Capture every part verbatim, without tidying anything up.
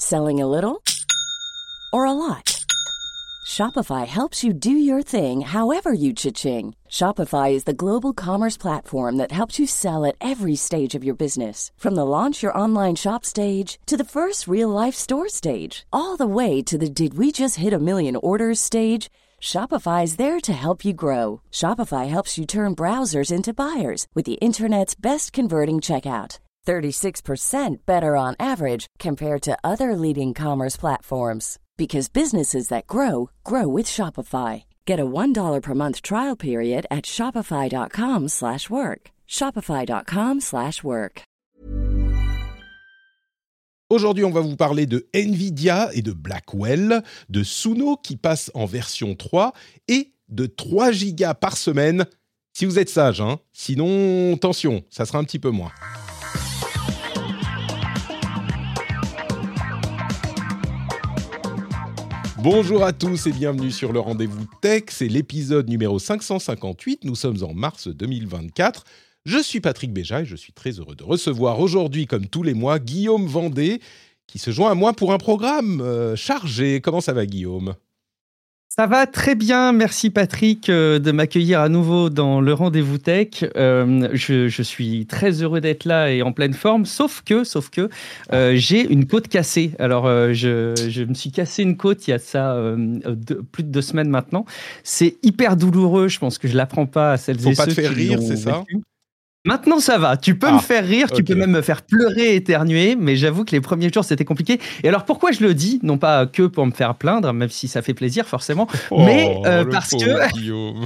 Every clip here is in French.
Selling a little or a lot? Shopify helps you do your thing however you cha-ching. Shopify is the global commerce platform that helps you sell at every stage of your business. From the launch your online shop stage to the first real-life store stage, all the way to the did we just hit a million orders stage. Shopify is there to help you grow. Shopify helps you turn browsers into buyers with the internet's best converting checkout. thirty-six percent better on average compared to other leading commerce platforms. Because businesses that grow, grow with Shopify. Get a one dollar per month trial period at shopify.com slash work. Shopify.com slash work. Aujourd'hui, on va vous parler de Nvidia et de Blackwell, de Suno qui passe en version trois et de trois gigas par semaine, si vous êtes sage, hein. Sinon, attention, ça sera un petit peu moins. Bonjour à tous et bienvenue sur le Rendez-vous Tech, c'est l'épisode numéro cinq cent cinquante-huit, nous sommes en mars deux mille vingt-quatre. Je suis Patrick Béja et je suis très heureux de recevoir aujourd'hui, comme tous les mois, Guillaume Vendée, qui se joint à moi pour un programme euh, chargé. Comment ça va, Guillaume ? Ça va très bien, merci Patrick euh, de m'accueillir à nouveau dans le Rendez-vous Tech. Euh, je, je suis très heureux d'être là et en pleine forme, sauf que, sauf que euh, j'ai une côte cassée. Alors, euh, je, je me suis cassé une côte il y a ça euh, deux, plus de deux semaines maintenant. C'est hyper douloureux, je pense que je ne l'apprends pas à celles Faut et pas ceux te faire qui rire, l'ont c'est ça ? vécu. Maintenant, ça va. Tu peux ah, me faire rire, tu okay. peux même me faire pleurer, éternuer, mais j'avoue que les premiers jours, c'était compliqué. Et alors, pourquoi je le dis ? Non pas que pour me faire plaindre, même si ça fait plaisir, forcément, oh, mais euh, parce que... Guillaume.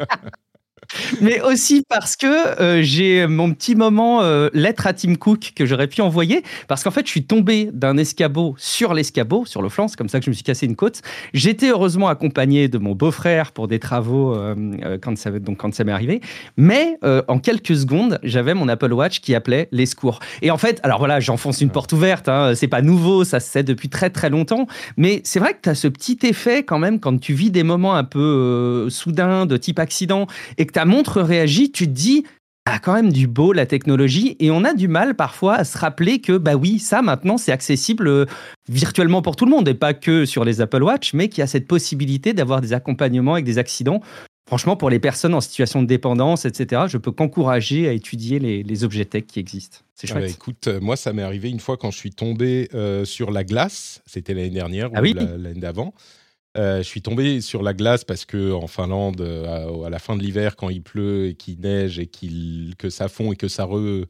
Mais aussi parce que euh, j'ai mon petit moment euh, lettre à Tim Cook que j'aurais pu envoyer, parce qu'en fait, je suis tombé d'un escabeau sur l'escabeau, sur le flanc, c'est comme ça que je me suis cassé une côte. J'étais heureusement accompagné de mon beau-frère pour des travaux euh, quand, ça, donc quand ça m'est arrivé, mais euh, en quelques secondes, j'avais mon Apple Watch qui appelait les secours. Et en fait, alors voilà, j'enfonce une porte ouverte, hein, c'est pas nouveau, ça se sait depuis très très longtemps, mais c'est vrai que tu as ce petit effet quand même quand tu vis des moments un peu euh, soudains de type accident et que ta montre réagit, tu te dis ah, quand même du beau la technologie, et on a du mal parfois à se rappeler que bah oui, ça maintenant c'est accessible euh, virtuellement pour tout le monde et pas que sur les Apple Watch, mais qu'il y a cette possibilité d'avoir des accompagnements avec des accidents. Franchement, pour les personnes en situation de dépendance, et cetera, je peux qu'encourager à étudier les, les objets tech qui existent. C'est chouette. Ah bah écoute, euh, moi ça m'est arrivé une fois quand je suis tombé euh, sur la glace, c'était l'année dernière ah ou oui la, l'année d'avant. Euh, je suis tombé sur la glace parce que en Finlande, à, à la fin de l'hiver, quand il pleut et qu'il neige et qu'il, que ça fond et que ça re,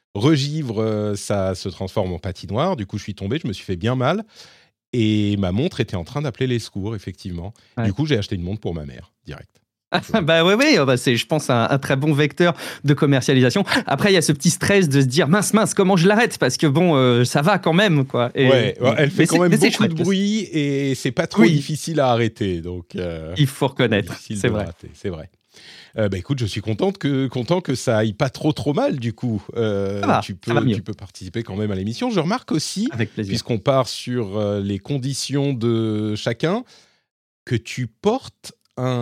regivre, ça se transforme en patinoire. Du coup, je suis tombé, je me suis fait bien mal et ma montre était en train d'appeler les secours, effectivement. Ouais. Du coup, j'ai acheté une montre pour ma mère, direct. Ah, bah oui, oui, bah c'est, je pense, un, un très bon vecteur de commercialisation. Après, il y a ce petit stress de se dire mince, mince, comment je l'arrête ? Parce que bon, euh, ça va quand même, quoi. Et, ouais, elle fait quand même beaucoup chouette, de bruit et c'est pas trop oui. difficile à arrêter. Donc, euh, il faut reconnaître, c'est vrai. Rater, c'est vrai. Euh, bah écoute, je suis contente que, content que ça aille pas trop trop mal du coup. Euh, ça va, tu, peux, ça va mieux. tu peux participer quand même à l'émission. Je remarque aussi, avec plaisir, puisqu'on part sur euh, les conditions de chacun, que tu portes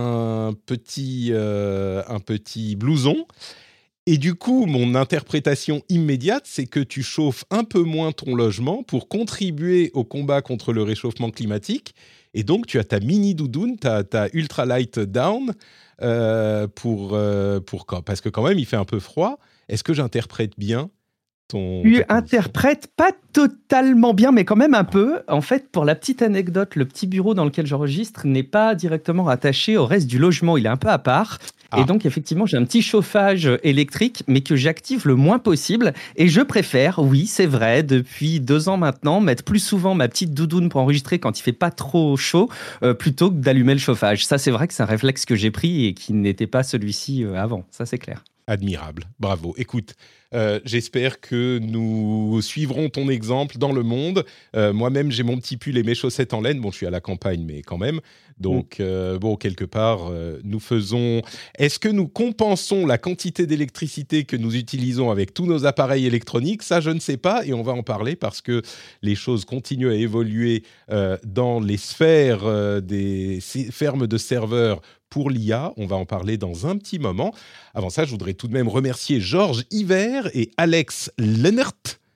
un petit, euh, un petit blouson. Et du coup, mon interprétation immédiate, c'est que tu chauffes un peu moins ton logement pour contribuer au combat contre le réchauffement climatique. Et donc, tu as ta mini doudoune, ta, ta ultra light down, euh, pour, euh, pour, parce que quand même, il fait un peu froid. Est-ce que j'interprète bien ton... Tu interprètes pas totalement bien, mais quand même un peu. En fait, pour la petite anecdote, le petit bureau dans lequel j'enregistre n'est pas directement rattaché au reste du logement. Il est un peu à part. Ah. Et donc, effectivement, j'ai un petit chauffage électrique, mais que j'active le moins possible. Et je préfère, oui, c'est vrai, depuis deux ans maintenant, mettre plus souvent ma petite doudoune pour enregistrer quand il fait pas trop chaud, euh, plutôt que d'allumer le chauffage. Ça, c'est vrai que c'est un réflexe que j'ai pris et qui n'était pas celui-ci euh, avant. Ça, c'est clair. Admirable, bravo. Écoute, euh, j'espère que nous suivrons ton exemple dans le monde. Euh, moi-même, j'ai mon petit pull et mes chaussettes en laine. Bon, je suis à la campagne, mais quand même. Donc, euh, bon, quelque part, euh, nous faisons... Est-ce que nous compensons la quantité d'électricité que nous utilisons avec tous nos appareils électroniques ? Ça, je ne sais pas, et on va en parler parce que les choses continuent à évoluer euh, dans les sphères euh, des fermes de serveurs pour l'I A. On va en parler dans un petit moment. Avant ça, je voudrais tout de même remercier Georges Hiver et Alex Lennert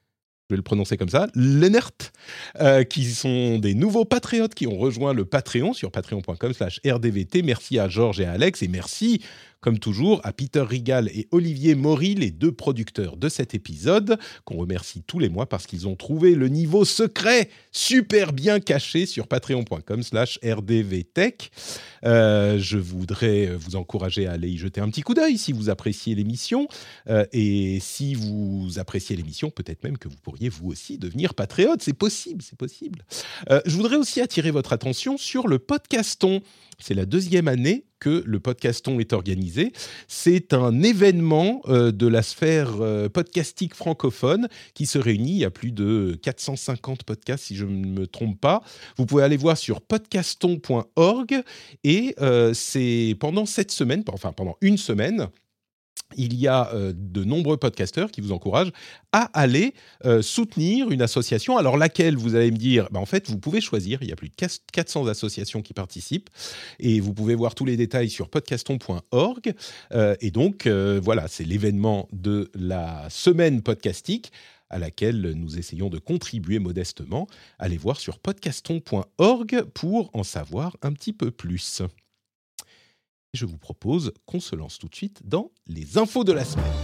je vais le prononcer comme ça, Lennert, euh, qui sont des nouveaux patriotes qui ont rejoint le Patreon sur patreon point com slash r d v t. Merci à Georges et à Alex, et merci, comme toujours, à Peter Rigal et Olivier Maury, les deux producteurs de cet épisode, qu'on remercie tous les mois parce qu'ils ont trouvé le niveau secret super bien caché sur patreon point com slash r d v tech. Euh, je voudrais vous encourager à aller y jeter un petit coup d'œil si vous appréciez l'émission. Euh, et si vous appréciez l'émission, peut-être même que vous pourriez vous aussi devenir patriote. C'est possible, c'est possible. Euh, je voudrais aussi attirer votre attention sur le Podcaston. C'est la deuxième année que le Podcaston est organisé. C'est un événement euh, de la sphère euh, podcastique francophone qui se réunit. Il y a plus de quatre cent cinquante podcasts, si je ne me trompe pas. Vous pouvez aller voir sur podcaston point org. Et euh, c'est pendant cette semaine, enfin pendant une semaine, il y a euh, de nombreux podcasteurs qui vous encouragent à aller euh, soutenir une association. Alors laquelle, vous allez me dire, bah, en fait, vous pouvez choisir. Il y a plus de quatre cents associations qui participent. Et vous pouvez voir tous les détails sur podcaston point org. Euh, et donc, euh, voilà, c'est l'événement de la semaine podcastique à laquelle nous essayons de contribuer modestement. Allez voir sur podcaston point org pour en savoir un petit peu plus. Je vous propose qu'on se lance tout de suite dans les infos de la semaine.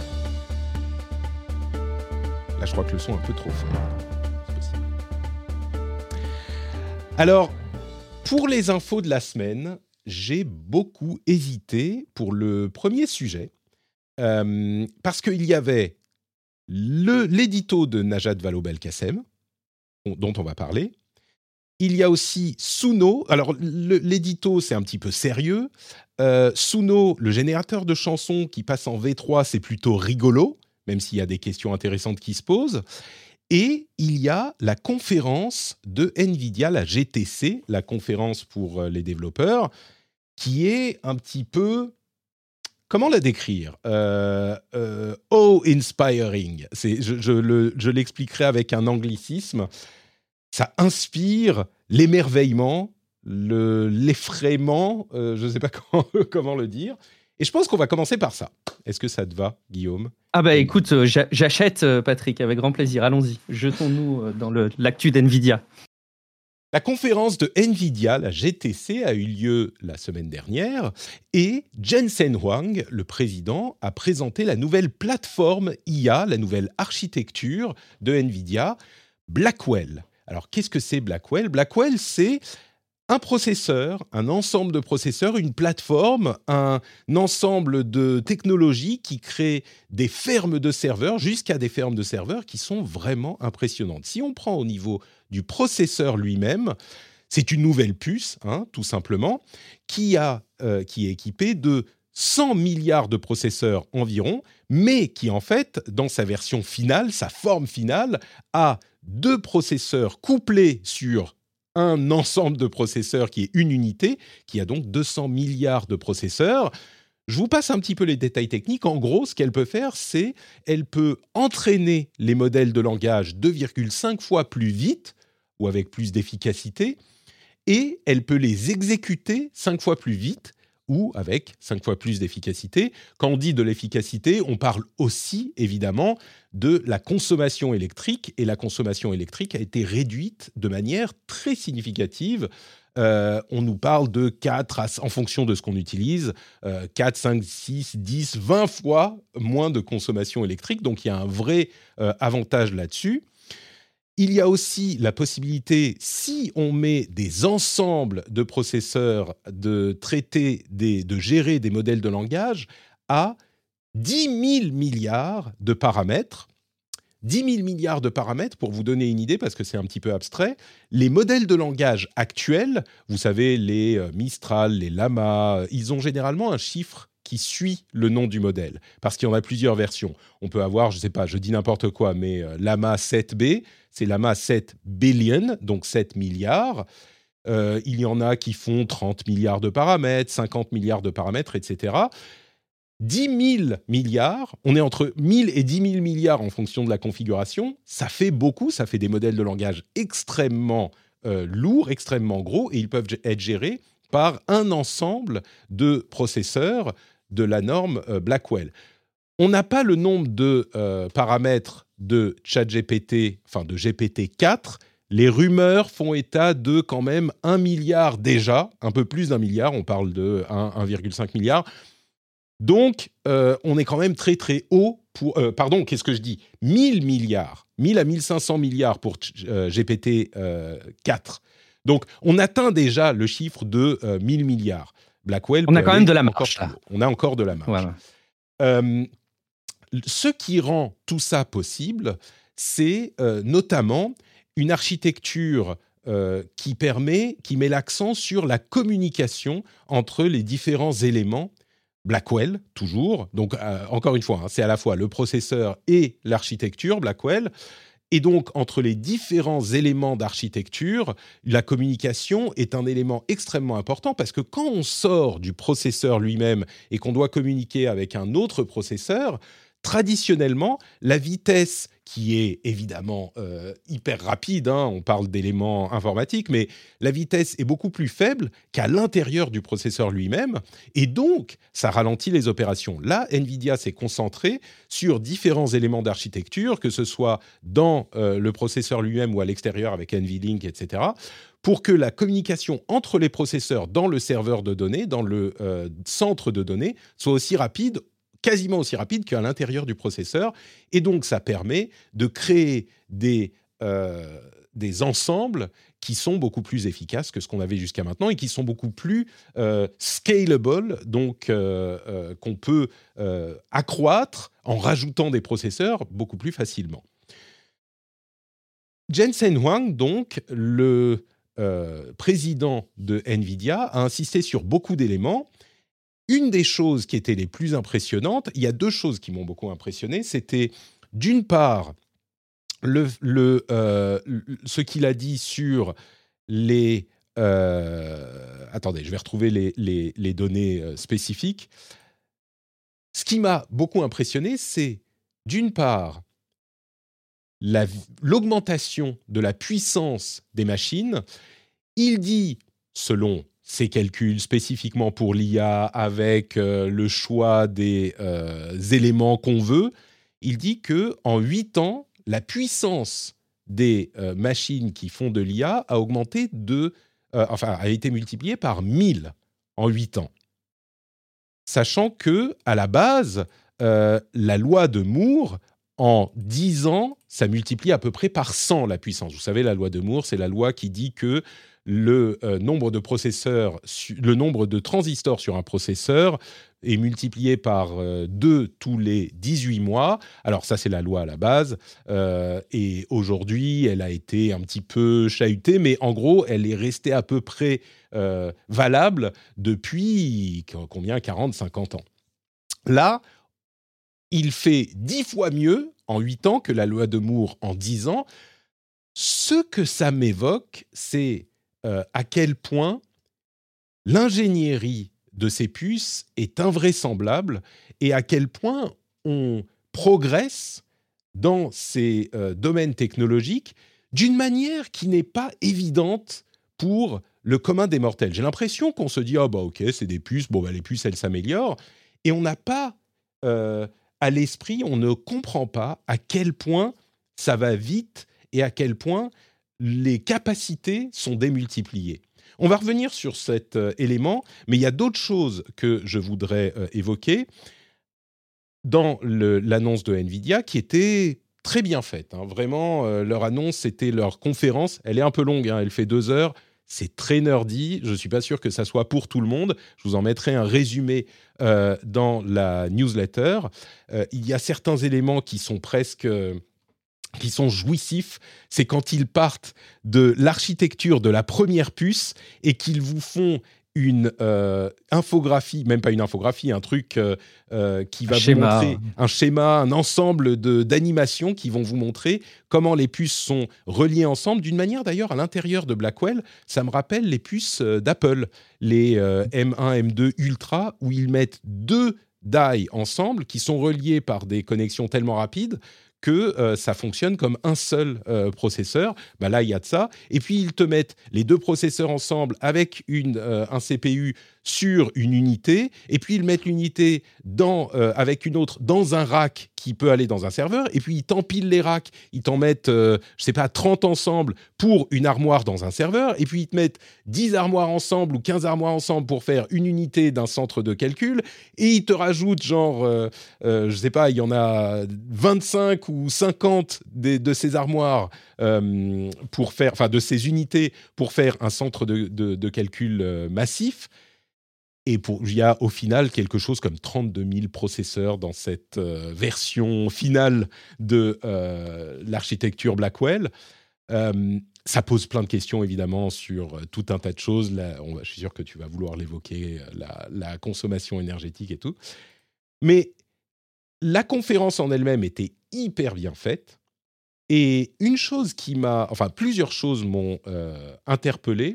Là, je crois que le son est un peu trop fort. C'est possible. Alors, pour les infos de la semaine, j'ai beaucoup hésité pour le premier sujet, euh, parce qu'il y avait le, l'édito de Najat Vallaud-Belkacem, dont on va parler. Il y a aussi Suno. Alors, le, l'édito, c'est un petit peu sérieux. Euh, Suno, le générateur de chansons qui passe en V trois, c'est plutôt rigolo, même s'il y a des questions intéressantes qui se posent. Et il y a la conférence de NVIDIA, la G T C, la conférence pour les développeurs, qui est un petit peu... Comment la décrire ? euh, euh, awe-inspiring. C'est, je, je, le, je l'expliquerai avec un anglicisme. Ça inspire l'émerveillement, le, l'effraiement, euh, je ne sais pas comment, comment le dire. Et je pense qu'on va commencer par ça. Est-ce que ça te va, Guillaume ? Ah bah écoute, euh, j'achète, euh, Patrick, avec grand plaisir. Allons-y, jetons-nous euh, dans le, l'actu d'NVIDIA. La conférence de NVIDIA, la G T C, a eu lieu la semaine dernière et Jensen Huang, le président, a présenté la nouvelle plateforme I A, la nouvelle architecture de NVIDIA, Blackwell. Alors, qu'est-ce que c'est Blackwell ? Blackwell, c'est un processeur, un ensemble de processeurs, une plateforme, un ensemble de technologies qui créent des fermes de serveurs, jusqu'à des fermes de serveurs qui sont vraiment impressionnantes. Si on prend au niveau du processeur lui-même, c'est une nouvelle puce, hein, tout simplement, qui, a, euh, qui est équipée de cent milliards de processeurs environ, mais qui en fait, dans sa version finale, sa forme finale, a deux processeurs couplés sur un ensemble de processeurs qui est une unité, qui a donc deux cents milliards de processeurs. Je vous passe un petit peu les détails techniques. En gros, ce qu'elle peut faire, c'est elle peut entraîner les modèles de langage deux virgule cinq fois plus vite ou avec plus d'efficacité, et elle peut les exécuter cinq fois plus vite ou avec cinq fois plus d'efficacité. Quand on dit de l'efficacité, on parle aussi, évidemment, de la consommation électrique, et la consommation électrique a été réduite de manière très significative. Euh, on nous parle de quatre, à, en fonction de ce qu'on utilise, euh, quatre, cinq, six, dix, vingt fois moins de consommation électrique, donc il y a un vrai euh, avantage là-dessus. Il y a aussi la possibilité, si on met des ensembles de processeurs, de traiter, des, de gérer des modèles de langage à dix mille milliards de paramètres. dix mille milliards de paramètres, pour vous donner une idée, parce que c'est un petit peu abstrait, les modèles de langage actuels, vous savez, les euh, Mistral, les Llama, ils ont généralement un chiffre qui suit le nom du modèle, parce qu'il y en a plusieurs versions. On peut avoir, je ne sais pas, je dis n'importe quoi, mais euh, Llama sept B, c'est Llama sept billion, donc sept milliards. Euh, il y en a qui font trente milliards de paramètres, cinquante milliards de paramètres, et cetera. dix mille milliards, on est entre mille et dix mille milliards en fonction de la configuration, ça fait beaucoup, ça fait des modèles de langage extrêmement euh, lourds, extrêmement gros, et ils peuvent être gérés par un ensemble de processeurs de la norme euh, Blackwell. On n'a pas le nombre de euh, paramètres de ChatGPT, enfin de G P T quatre, les rumeurs font état de quand même un milliard déjà, un peu plus d'un milliard, on parle de un virgule cinq milliard. Donc, euh, on est quand même très très haut pour... Euh, pardon, qu'est-ce que je dis ? mille milliards, mille à mille cinq cents milliards pour euh, G P T quatre. Donc, on atteint déjà le chiffre de euh, mille milliards. Blackwell, on a quand même de la marge. On a encore de la marge. Voilà. Euh, ce qui rend tout ça possible, c'est euh, notamment une architecture euh, qui permet, qui met l'accent sur la communication entre les différents éléments. Blackwell, toujours. Donc, euh, encore une fois, hein, c'est à la fois le processeur et l'architecture Blackwell. Et donc, entre les différents éléments d'architecture, la communication est un élément extrêmement important parce que quand on sort du processeur lui-même et qu'on doit communiquer avec un autre processeur, traditionnellement, la vitesse qui est évidemment euh, hyper rapide, hein, on parle d'éléments informatiques, mais la vitesse est beaucoup plus faible qu'à l'intérieur du processeur lui-même, et donc ça ralentit les opérations. Là, NVIDIA s'est concentré sur différents éléments d'architecture, que ce soit dans euh, le processeur lui-même ou à l'extérieur avec NVLink, et cetera, pour que la communication entre les processeurs dans le serveur de données, dans le euh, centre de données, soit aussi rapide, quasiment aussi rapide qu'à l'intérieur du processeur. Et donc, ça permet de créer des, euh, des ensembles qui sont beaucoup plus efficaces que ce qu'on avait jusqu'à maintenant et qui sont beaucoup plus euh, scalable, donc euh, euh, qu'on peut euh, accroître en rajoutant des processeurs beaucoup plus facilement. Jensen Huang, donc, le euh, président de NVIDIA, a insisté sur beaucoup d'éléments. Une des choses qui étaient les plus impressionnantes, il y a deux choses qui m'ont beaucoup impressionné, c'était d'une part le, le, euh, ce qu'il a dit sur les... Euh, attendez, je vais retrouver les, les, les données euh, spécifiques. Ce qui m'a beaucoup impressionné, c'est d'une part la, l'augmentation de la puissance des machines. Il dit, selon ses calculs spécifiquement pour l'I A, avec euh, le choix des euh, éléments qu'on veut, il dit qu'en huit ans, la puissance des euh, machines qui font de l'I A a augmenté de, euh, enfin, a été multipliée par mille en huit ans. Sachant que, à la base, euh, la loi de Moore, en dix ans, ça multiplie à peu près par cent la puissance. Vous savez, la loi de Moore, c'est la loi qui dit que le euh, nombre de processeurs, su- le nombre de transistors sur un processeur est multiplié par euh, deux tous les dix-huit mois. Alors ça, c'est la loi à la base. Euh, et aujourd'hui, elle a été un petit peu chahutée, mais en gros, elle est restée à peu près euh, valable depuis combien, quarante, cinquante ans. Là, il fait dix fois mieux en huit ans que la loi de Moore en dix ans. Ce que ça m'évoque, c'est Euh, à quel point l'ingénierie de ces puces est invraisemblable et à quel point on progresse dans ces euh, domaines technologiques d'une manière qui n'est pas évidente pour le commun des mortels. J'ai l'impression qu'on se dit « Ah oh bah ok, c'est des puces, bon bah les puces elles s'améliorent » et on n'a pas euh, à l'esprit, on ne comprend pas à quel point ça va vite et à quel point les capacités sont démultipliées. On va revenir sur cet euh, élément, mais il y a d'autres choses que je voudrais euh, évoquer dans le, l'annonce de NVIDIA qui était très bien faite. Hein. Vraiment, euh, leur annonce, c'était leur conférence. Elle est un peu longue, hein, elle fait deux heures. C'est très nerdy. Je ne suis pas sûr que ça soit pour tout le monde. Je vous en mettrai un résumé euh, dans la newsletter. Euh, il y a certains éléments qui sont presque... Euh, qui sont jouissifs, c'est quand ils partent de l'architecture de la première puce et qu'ils vous font une euh, infographie, même pas une infographie, un truc euh, euh, qui va un vous schéma. montrer un schéma, un ensemble de, d'animations qui vont vous montrer comment les puces sont reliées ensemble, d'une manière d'ailleurs à l'intérieur de Blackwell, ça me rappelle les puces d'Apple, les euh, M un, M deux Ultra, où ils mettent deux die ensemble qui sont reliés par des connexions tellement rapides que euh, ça fonctionne comme un seul euh, processeur. Bah là, il y a de ça. Et puis, ils te mettent les deux processeurs ensemble avec une, euh, un C P U sur une unité. Et puis, ils mettent l'unité dans, euh, avec une autre dans un rack qui peut aller dans un serveur, et puis ils t'empilent les racks, ils t'en mettent, euh, je sais pas, trente ensemble pour une armoire dans un serveur, et puis ils te mettent dix armoires ensemble ou quinze armoires ensemble pour faire une unité d'un centre de calcul, et ils te rajoutent genre, euh, euh, je sais pas, il y en a vingt-cinq ou cinquante de, de ces armoires euh, pour faire, enfin de ces unités pour faire un centre de, de, de calcul euh, massif. Et pour, il y a au final quelque chose comme trente-deux mille processeurs dans cette euh, version finale de euh, l'architecture Blackwell. Euh, ça pose plein de questions, évidemment, sur euh, tout un tas de choses. Là, on va, je suis sûr que tu vas vouloir l'évoquer, la, la consommation énergétique et tout. Mais la conférence en elle-même était hyper bien faite. Et une chose qui m'a... Enfin, plusieurs choses m'ont euh, interpellé.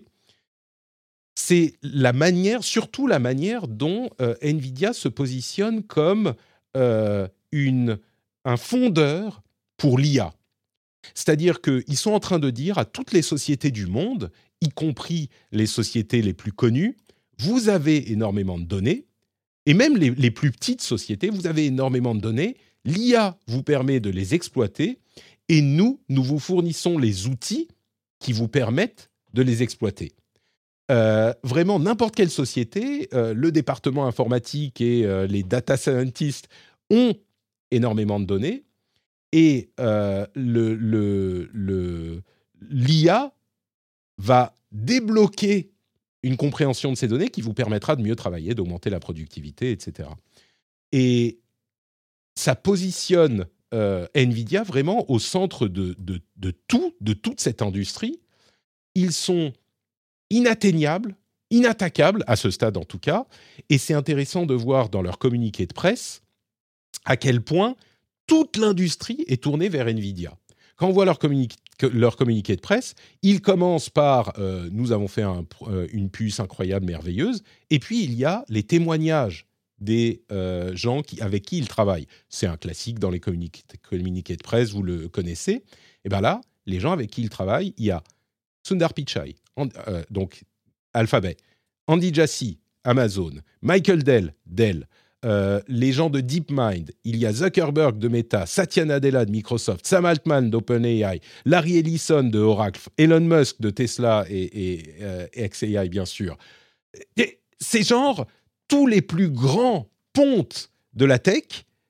C'est la manière, surtout la manière dont euh, NVIDIA se positionne comme euh, une, un fondeur pour l'I A. C'est-à-dire qu'ils sont en train de dire à toutes les sociétés du monde, y compris les sociétés les plus connues, vous avez énormément de données, et même les, les plus petites sociétés, vous avez énormément de données, l'I A vous permet de les exploiter, et nous, nous vous fournissons les outils qui vous permettent de les exploiter. Euh, vraiment, n'importe quelle société, euh, le département informatique et euh, les data scientists ont énormément de données et euh, le, le, le, l'I A va débloquer une compréhension de ces données qui vous permettra de mieux travailler, d'augmenter la productivité, et cetera. Et ça positionne euh, NVIDIA vraiment au centre de, de, de tout, de toute cette industrie. Ils sont inatteignables, inattaquables, à ce stade en tout cas, et c'est intéressant de voir dans leur communiqué de presse à quel point toute l'industrie est tournée vers NVIDIA. Quand on voit leur, communi- leur communiqué de presse, ils commencent par euh, « nous avons fait un, euh, une puce incroyable, merveilleuse », et puis il y a les témoignages des euh, gens qui, avec qui ils travaillent. C'est un classique dans les communiqués, communiqués de presse, vous le connaissez. Et bien là, les gens avec qui ils travaillent, il y a Sundar Pichai, And, euh, donc Alphabet, Andy Jassy, Amazon, Michael Dell, Dell, euh, les gens de DeepMind, il y a Zuckerberg de Meta, Satya Nadella de Microsoft, Sam Altman d'OpenAI, Larry Ellison de Oracle, Elon Musk de Tesla et, et, euh, et X A I bien sûr. Et c'est genre tous les plus grands pontes de la tech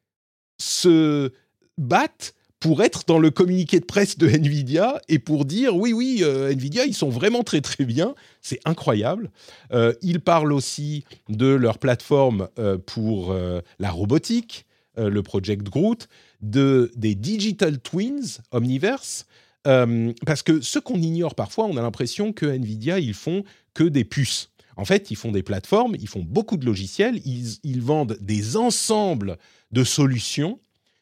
se battent pour être dans le communiqué de presse de NVIDIA et pour dire oui, oui, euh, NVIDIA, ils sont vraiment très, très bien. C'est incroyable. Euh, ils parlent aussi de leur plateforme euh, pour euh, la robotique, euh, le Project Groot, de, des Digital Twins Omniverse, euh, parce que ce qu'on ignore parfois, on a l'impression que NVIDIA, ils font que des puces. En fait, ils font des plateformes, ils font beaucoup de logiciels, ils, ils vendent des ensembles de solutions.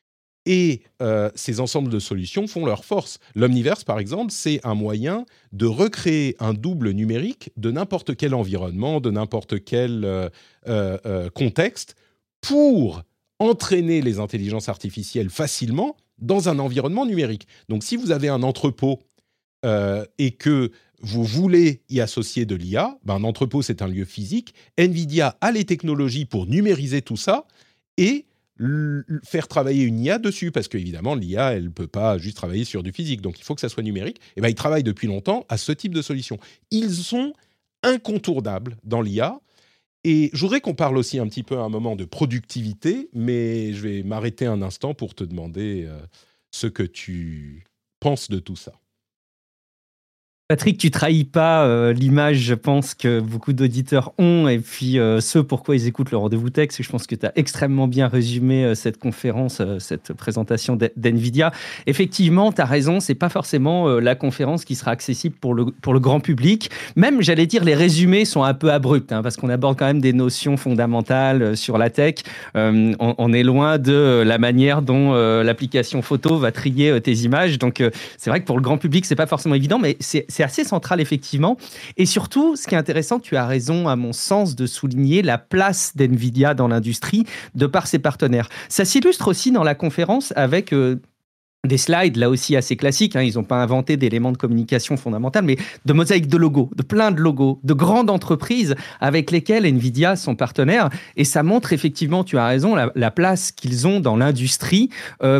Et euh, ces ensembles de solutions font leur force. L'Omniverse, par exemple, c'est un moyen de recréer un double numérique de n'importe quel environnement, de n'importe quel euh, euh, euh, contexte, pour entraîner les intelligences artificielles facilement dans un environnement numérique. Donc, si vous avez un entrepôt euh, et que vous voulez y associer de l'I A, ben, un entrepôt, c'est un lieu physique. NVIDIA a les technologies pour numériser tout ça et faire travailler une I A dessus, parce qu'évidemment, l'I A, elle ne peut pas juste travailler sur du physique, donc il faut que ça soit numérique. Et ben, ils travaillent depuis longtemps à ce type de solution. Ils sont incontournables dans l'I A, et je voudrais qu'on parle aussi un petit peu à un moment de productivité, mais je vais m'arrêter un instant pour te demander euh, ce que tu penses de tout ça. Patrick, tu trahis pas euh, l'image, je pense, que beaucoup d'auditeurs ont, et puis euh, ce pourquoi ils écoutent le rendez-vous tech. Je pense que tu as extrêmement bien résumé euh, cette conférence, euh, cette présentation d'NVIDIA. Effectivement, tu as raison, c'est pas forcément euh, la conférence qui sera accessible pour le, pour le grand public. Même, j'allais dire, les résumés sont un peu abrupts, hein, parce qu'on aborde quand même des notions fondamentales euh, sur la tech. Euh, on, on est loin de la manière dont euh, l'application photo va trier euh, tes images. Donc, euh, c'est vrai que pour le grand public, c'est pas forcément évident, mais c'est C'est assez central, effectivement. Et surtout, ce qui est intéressant, tu as raison, à mon sens, de souligner la place d'NVIDIA dans l'industrie de par ses partenaires. Ça s'illustre aussi dans la conférence avec... Euh, des slides, là aussi assez classiques, hein, ils n'ont pas inventé d'éléments de communication fondamentaux, mais de mosaïques de logos, de plein de logos, de grandes entreprises avec lesquelles NVIDIA sont partenaires. Et ça montre effectivement, tu as raison, la, la place qu'ils ont dans l'industrie. Euh,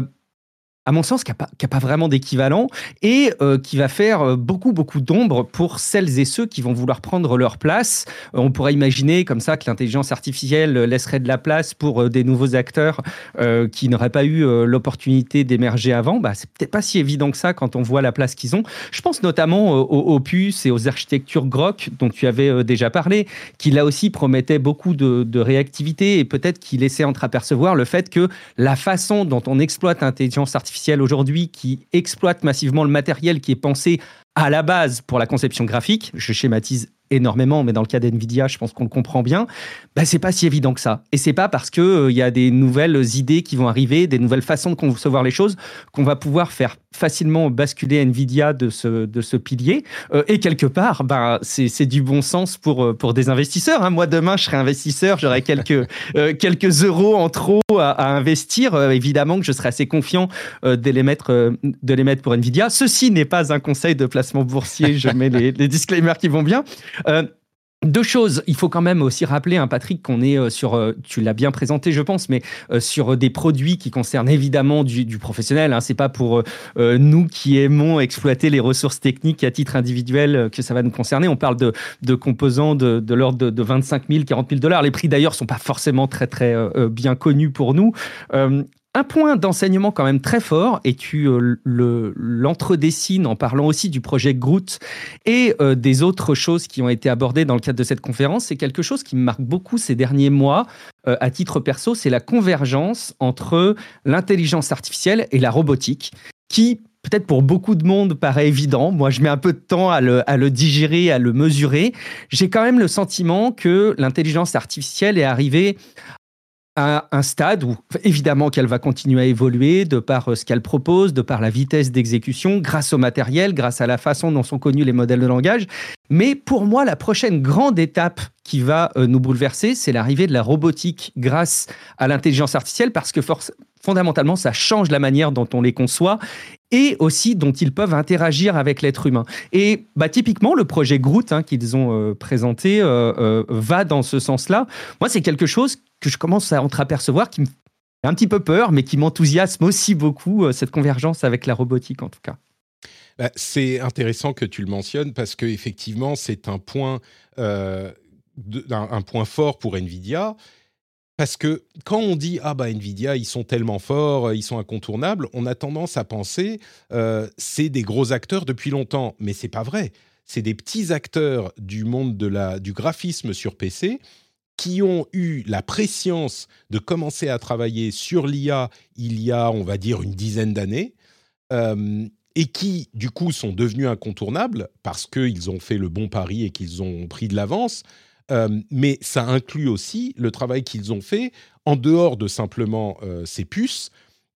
à mon sens, qui n'a pas, qui a pas vraiment d'équivalent et euh, qui va faire beaucoup, beaucoup d'ombre pour celles et ceux qui vont vouloir prendre leur place. Euh, on pourrait imaginer comme ça que l'intelligence artificielle laisserait de la place pour euh, des nouveaux acteurs euh, qui n'auraient pas eu euh, l'opportunité d'émerger avant. Bah, c'est peut-être pas si évident que ça quand on voit la place qu'ils ont. Je pense notamment euh, aux, aux puces et aux architectures Groq dont tu avais euh, déjà parlé, qui là aussi promettaient beaucoup de, de réactivité et peut-être qui laissaient entreapercevoir le fait que la façon dont on exploite l'intelligence artificielle aujourd'hui, qui exploite massivement le matériel qui est pensé à la base pour la conception graphique, je schématise énormément, mais dans le cas d'NVIDIA, je pense qu'on le comprend bien, bah, c'est pas si évident que ça. Et c'est pas parce qu'il euh, y a des nouvelles idées qui vont arriver, des nouvelles façons de concevoir les choses, qu'on va pouvoir faire facilement basculer NVIDIA de ce, de ce pilier. Euh, et quelque part, bah, c'est, c'est du bon sens pour, pour des investisseurs. Hein. Moi, demain, je serai investisseur, j'aurai quelques, euh, quelques euros en trop à, à investir. Euh, évidemment que je serai assez confiant euh, de, les mettre, euh, de les mettre pour NVIDIA. Ceci n'est pas un conseil de placement boursier, je mets les, les disclaimers qui vont bien. Euh, Deux choses, il faut quand même aussi rappeler, hein, Patrick, qu'on est euh, sur, euh, tu l'as bien présenté je pense, mais euh, sur des produits qui concernent évidemment du, du professionnel. Hein, c'est pas pour euh, nous qui aimons exploiter les ressources techniques à titre individuel euh, que ça va nous concerner. On parle de, de composants de, de l'ordre de, de vingt-cinq mille, quarante mille dollars. Les prix d'ailleurs sont pas forcément très très euh, bien connus pour nous. Euh, Un point d'enseignement quand même très fort, et tu euh, le, l'entredessines en parlant aussi du projet Groot et euh, des autres choses qui ont été abordées dans le cadre de cette conférence, c'est quelque chose qui me marque beaucoup ces derniers mois, euh, à titre perso, c'est la convergence entre l'intelligence artificielle et la robotique, qui peut-être pour beaucoup de monde paraît évident. Moi, je mets un peu de temps à le, à le digérer, à le mesurer. J'ai quand même le sentiment que l'intelligence artificielle est arrivée à un stade où, évidemment, qu'elle va continuer à évoluer de par ce qu'elle propose, de par la vitesse d'exécution, grâce au matériel, grâce à la façon dont sont connus les modèles de langage. Mais pour moi, la prochaine grande étape qui va euh, nous bouleverser, c'est l'arrivée de la robotique grâce à l'intelligence artificielle, parce que force, fondamentalement, ça change la manière dont on les conçoit et aussi dont ils peuvent interagir avec l'être humain. Et bah, typiquement, le projet Groot hein, qu'ils ont euh, présenté euh, euh, va dans ce sens-là. Moi, c'est quelque chose que je commence à entreapercevoir, qui me fait un petit peu peur, mais qui m'enthousiasme aussi beaucoup, euh, cette convergence avec la robotique en tout cas. Bah, c'est intéressant que tu le mentionnes parce qu'effectivement, c'est un point, euh, de, un, un point fort pour NVIDIA. Parce que quand on dit « Ah bah NVIDIA, ils sont tellement forts, ils sont incontournables », on a tendance à penser euh, « C'est des gros acteurs depuis longtemps ». Mais c'est pas vrai. C'est des petits acteurs du monde de la, du graphisme sur P C qui ont eu la prescience de commencer à travailler sur l'I A il y a, on va dire, une dizaine d'années, euh, et qui, du coup, sont devenus incontournables parce qu'ils ont fait le bon pari et qu'ils ont pris de l'avance. Euh, mais ça inclut aussi le travail qu'ils ont fait en dehors de simplement euh, ces puces,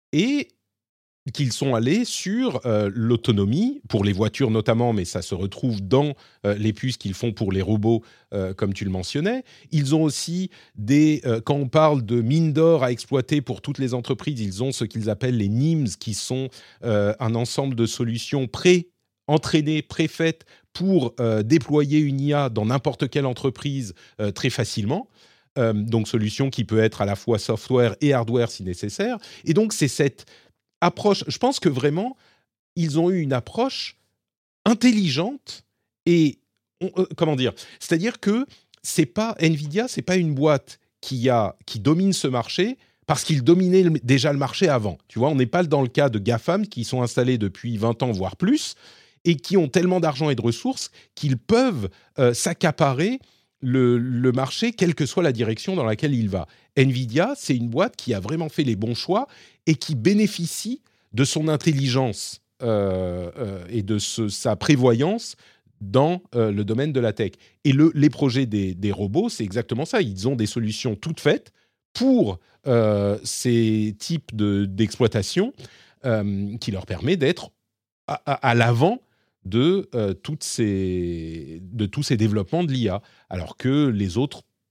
et qu'ils sont allés sur euh, l'autonomie, pour les voitures notamment, mais ça se retrouve dans euh, les puces qu'ils font pour les robots, euh, comme tu le mentionnais. Ils ont aussi des... Euh, quand on parle de mines d'or à exploiter pour toutes les entreprises, ils ont ce qu'ils appellent les N I M S, qui sont euh, un ensemble de solutions pré-entraînées, pré-faites pour euh, déployer une I A dans n'importe quelle entreprise euh, très facilement. Euh, donc, solution qui peut être à la fois software et hardware si nécessaire. Et donc, c'est cette approche, je pense que vraiment, ils ont eu une approche intelligente et, on, euh, comment dire, c'est-à-dire que c'est pas, NVIDIA, c'est pas une boîte qui, a, qui domine ce marché parce qu'ils dominaient le, déjà le marché avant. Tu vois, on n'est pas dans le cas de GAFAM qui sont installés depuis vingt ans, voire plus, et qui ont tellement d'argent et de ressources qu'ils peuvent euh, s'accaparer le, le marché, quelle que soit la direction dans laquelle il va. NVIDIA, c'est une boîte qui a vraiment fait les bons choix et qui bénéficie de son intelligence euh, euh, et de ce, sa prévoyance dans euh, le domaine de la tech. Et le, les projets des, des robots, c'est exactement ça. Ils ont des solutions toutes faites pour euh, ces types de, d'exploitation euh, qui leur permet d'être à, à, à l'avant de, euh, toutes ces, de tous ces développements de l'I A, alors que les autres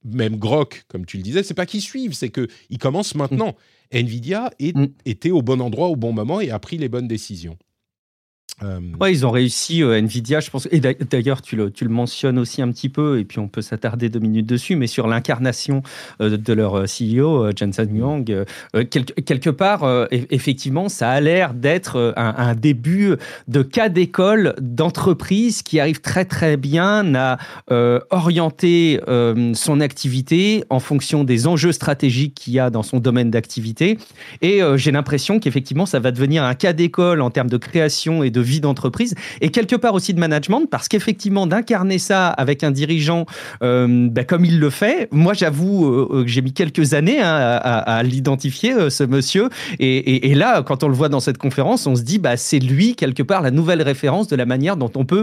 même Grok, comme tu le disais, c'est pas qu'ils suivent, c'est qu'ils commencent maintenant. Mmh. Nvidia est, mmh. était au bon endroit au bon moment et a pris les bonnes décisions. Euh... Ouais, ils ont réussi, euh, Nvidia, je pense. Et d'ailleurs, tu le, tu le mentionnes aussi un petit peu, et puis on peut s'attarder deux minutes dessus, mais sur l'incarnation euh, de leur C E O, euh, Jensen Huang, euh, quelque, quelque part, euh, effectivement, ça a l'air d'être un, un début de cas d'école d'entreprise qui arrive très très bien à euh, orienter euh, son activité en fonction des enjeux stratégiques qu'il y a dans son domaine d'activité. Et euh, j'ai l'impression qu'effectivement, ça va devenir un cas d'école en termes de création et de vie d'entreprise et quelque part aussi de management, parce qu'effectivement d'incarner ça avec un dirigeant euh, bah, comme il le fait, moi j'avoue euh, que j'ai mis quelques années hein, à, à, à l'identifier euh, ce monsieur et, et, et là quand on le voit dans cette conférence on se dit bah, c'est lui quelque part la nouvelle référence de la manière dont on peut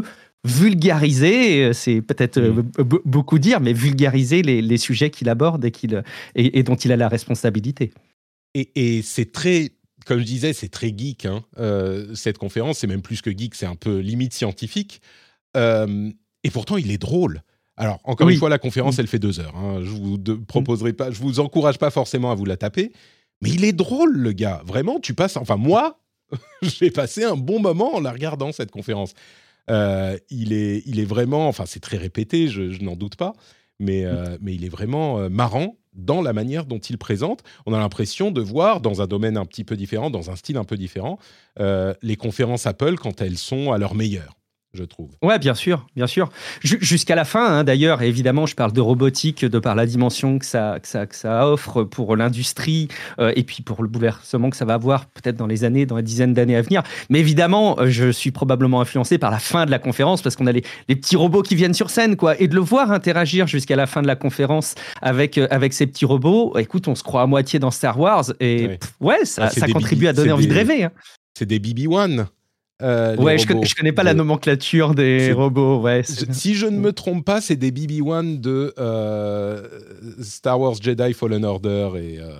vulgariser, c'est peut-être euh, b- beaucoup dire, mais vulgariser les, les sujets qu'il aborde et, qu'il, et, et dont il a la responsabilité. Et, et c'est très Comme je disais, c'est très geek, hein, euh, cette conférence. C'est même plus que geek, c'est un peu limite scientifique. Euh, et pourtant, il est drôle. Alors, encore oui. une fois, la conférence, elle fait deux heures. Hein. Je vous de, proposerai pas, je vous encourage pas forcément à vous la taper. Mais il est drôle, le gars. Vraiment, tu passes... Enfin, moi, j'ai passé un bon moment en la regardant, cette conférence. Euh, il, est, il est vraiment... Enfin, c'est très répété, je, je n'en doute pas. Mais, euh, mais il est vraiment euh, marrant dans la manière dont il présente. On a l'impression de voir, dans un domaine un petit peu différent, dans un style un peu différent, euh, les conférences Apple quand elles sont à leur meilleur, je trouve. Ouais, bien sûr, bien sûr. J- jusqu'à la fin, hein, d'ailleurs, évidemment, je parle de robotique de par la dimension que ça, que ça, que ça offre pour l'industrie euh, et puis pour le bouleversement que ça va avoir peut-être dans les années, dans les dizaines d'années à venir. Mais évidemment, euh, je suis probablement influencé par la fin de la conférence parce qu'on a les, les petits robots qui viennent sur scène, quoi. Et de le voir interagir jusqu'à la fin de la conférence avec, euh, avec ces petits robots, écoute, on se croit à moitié dans Star Wars et ouais, pff, ouais ça, ah, ça contribue B B, à donner envie des, de rêver. Hein. C'est des B B one. Euh, ouais, je connais, je connais pas de... la nomenclature des c'est... robots. Ouais, c'est... Si je ne me trompe pas, c'est des B B one de euh, Star Wars Jedi Fallen Order et, euh,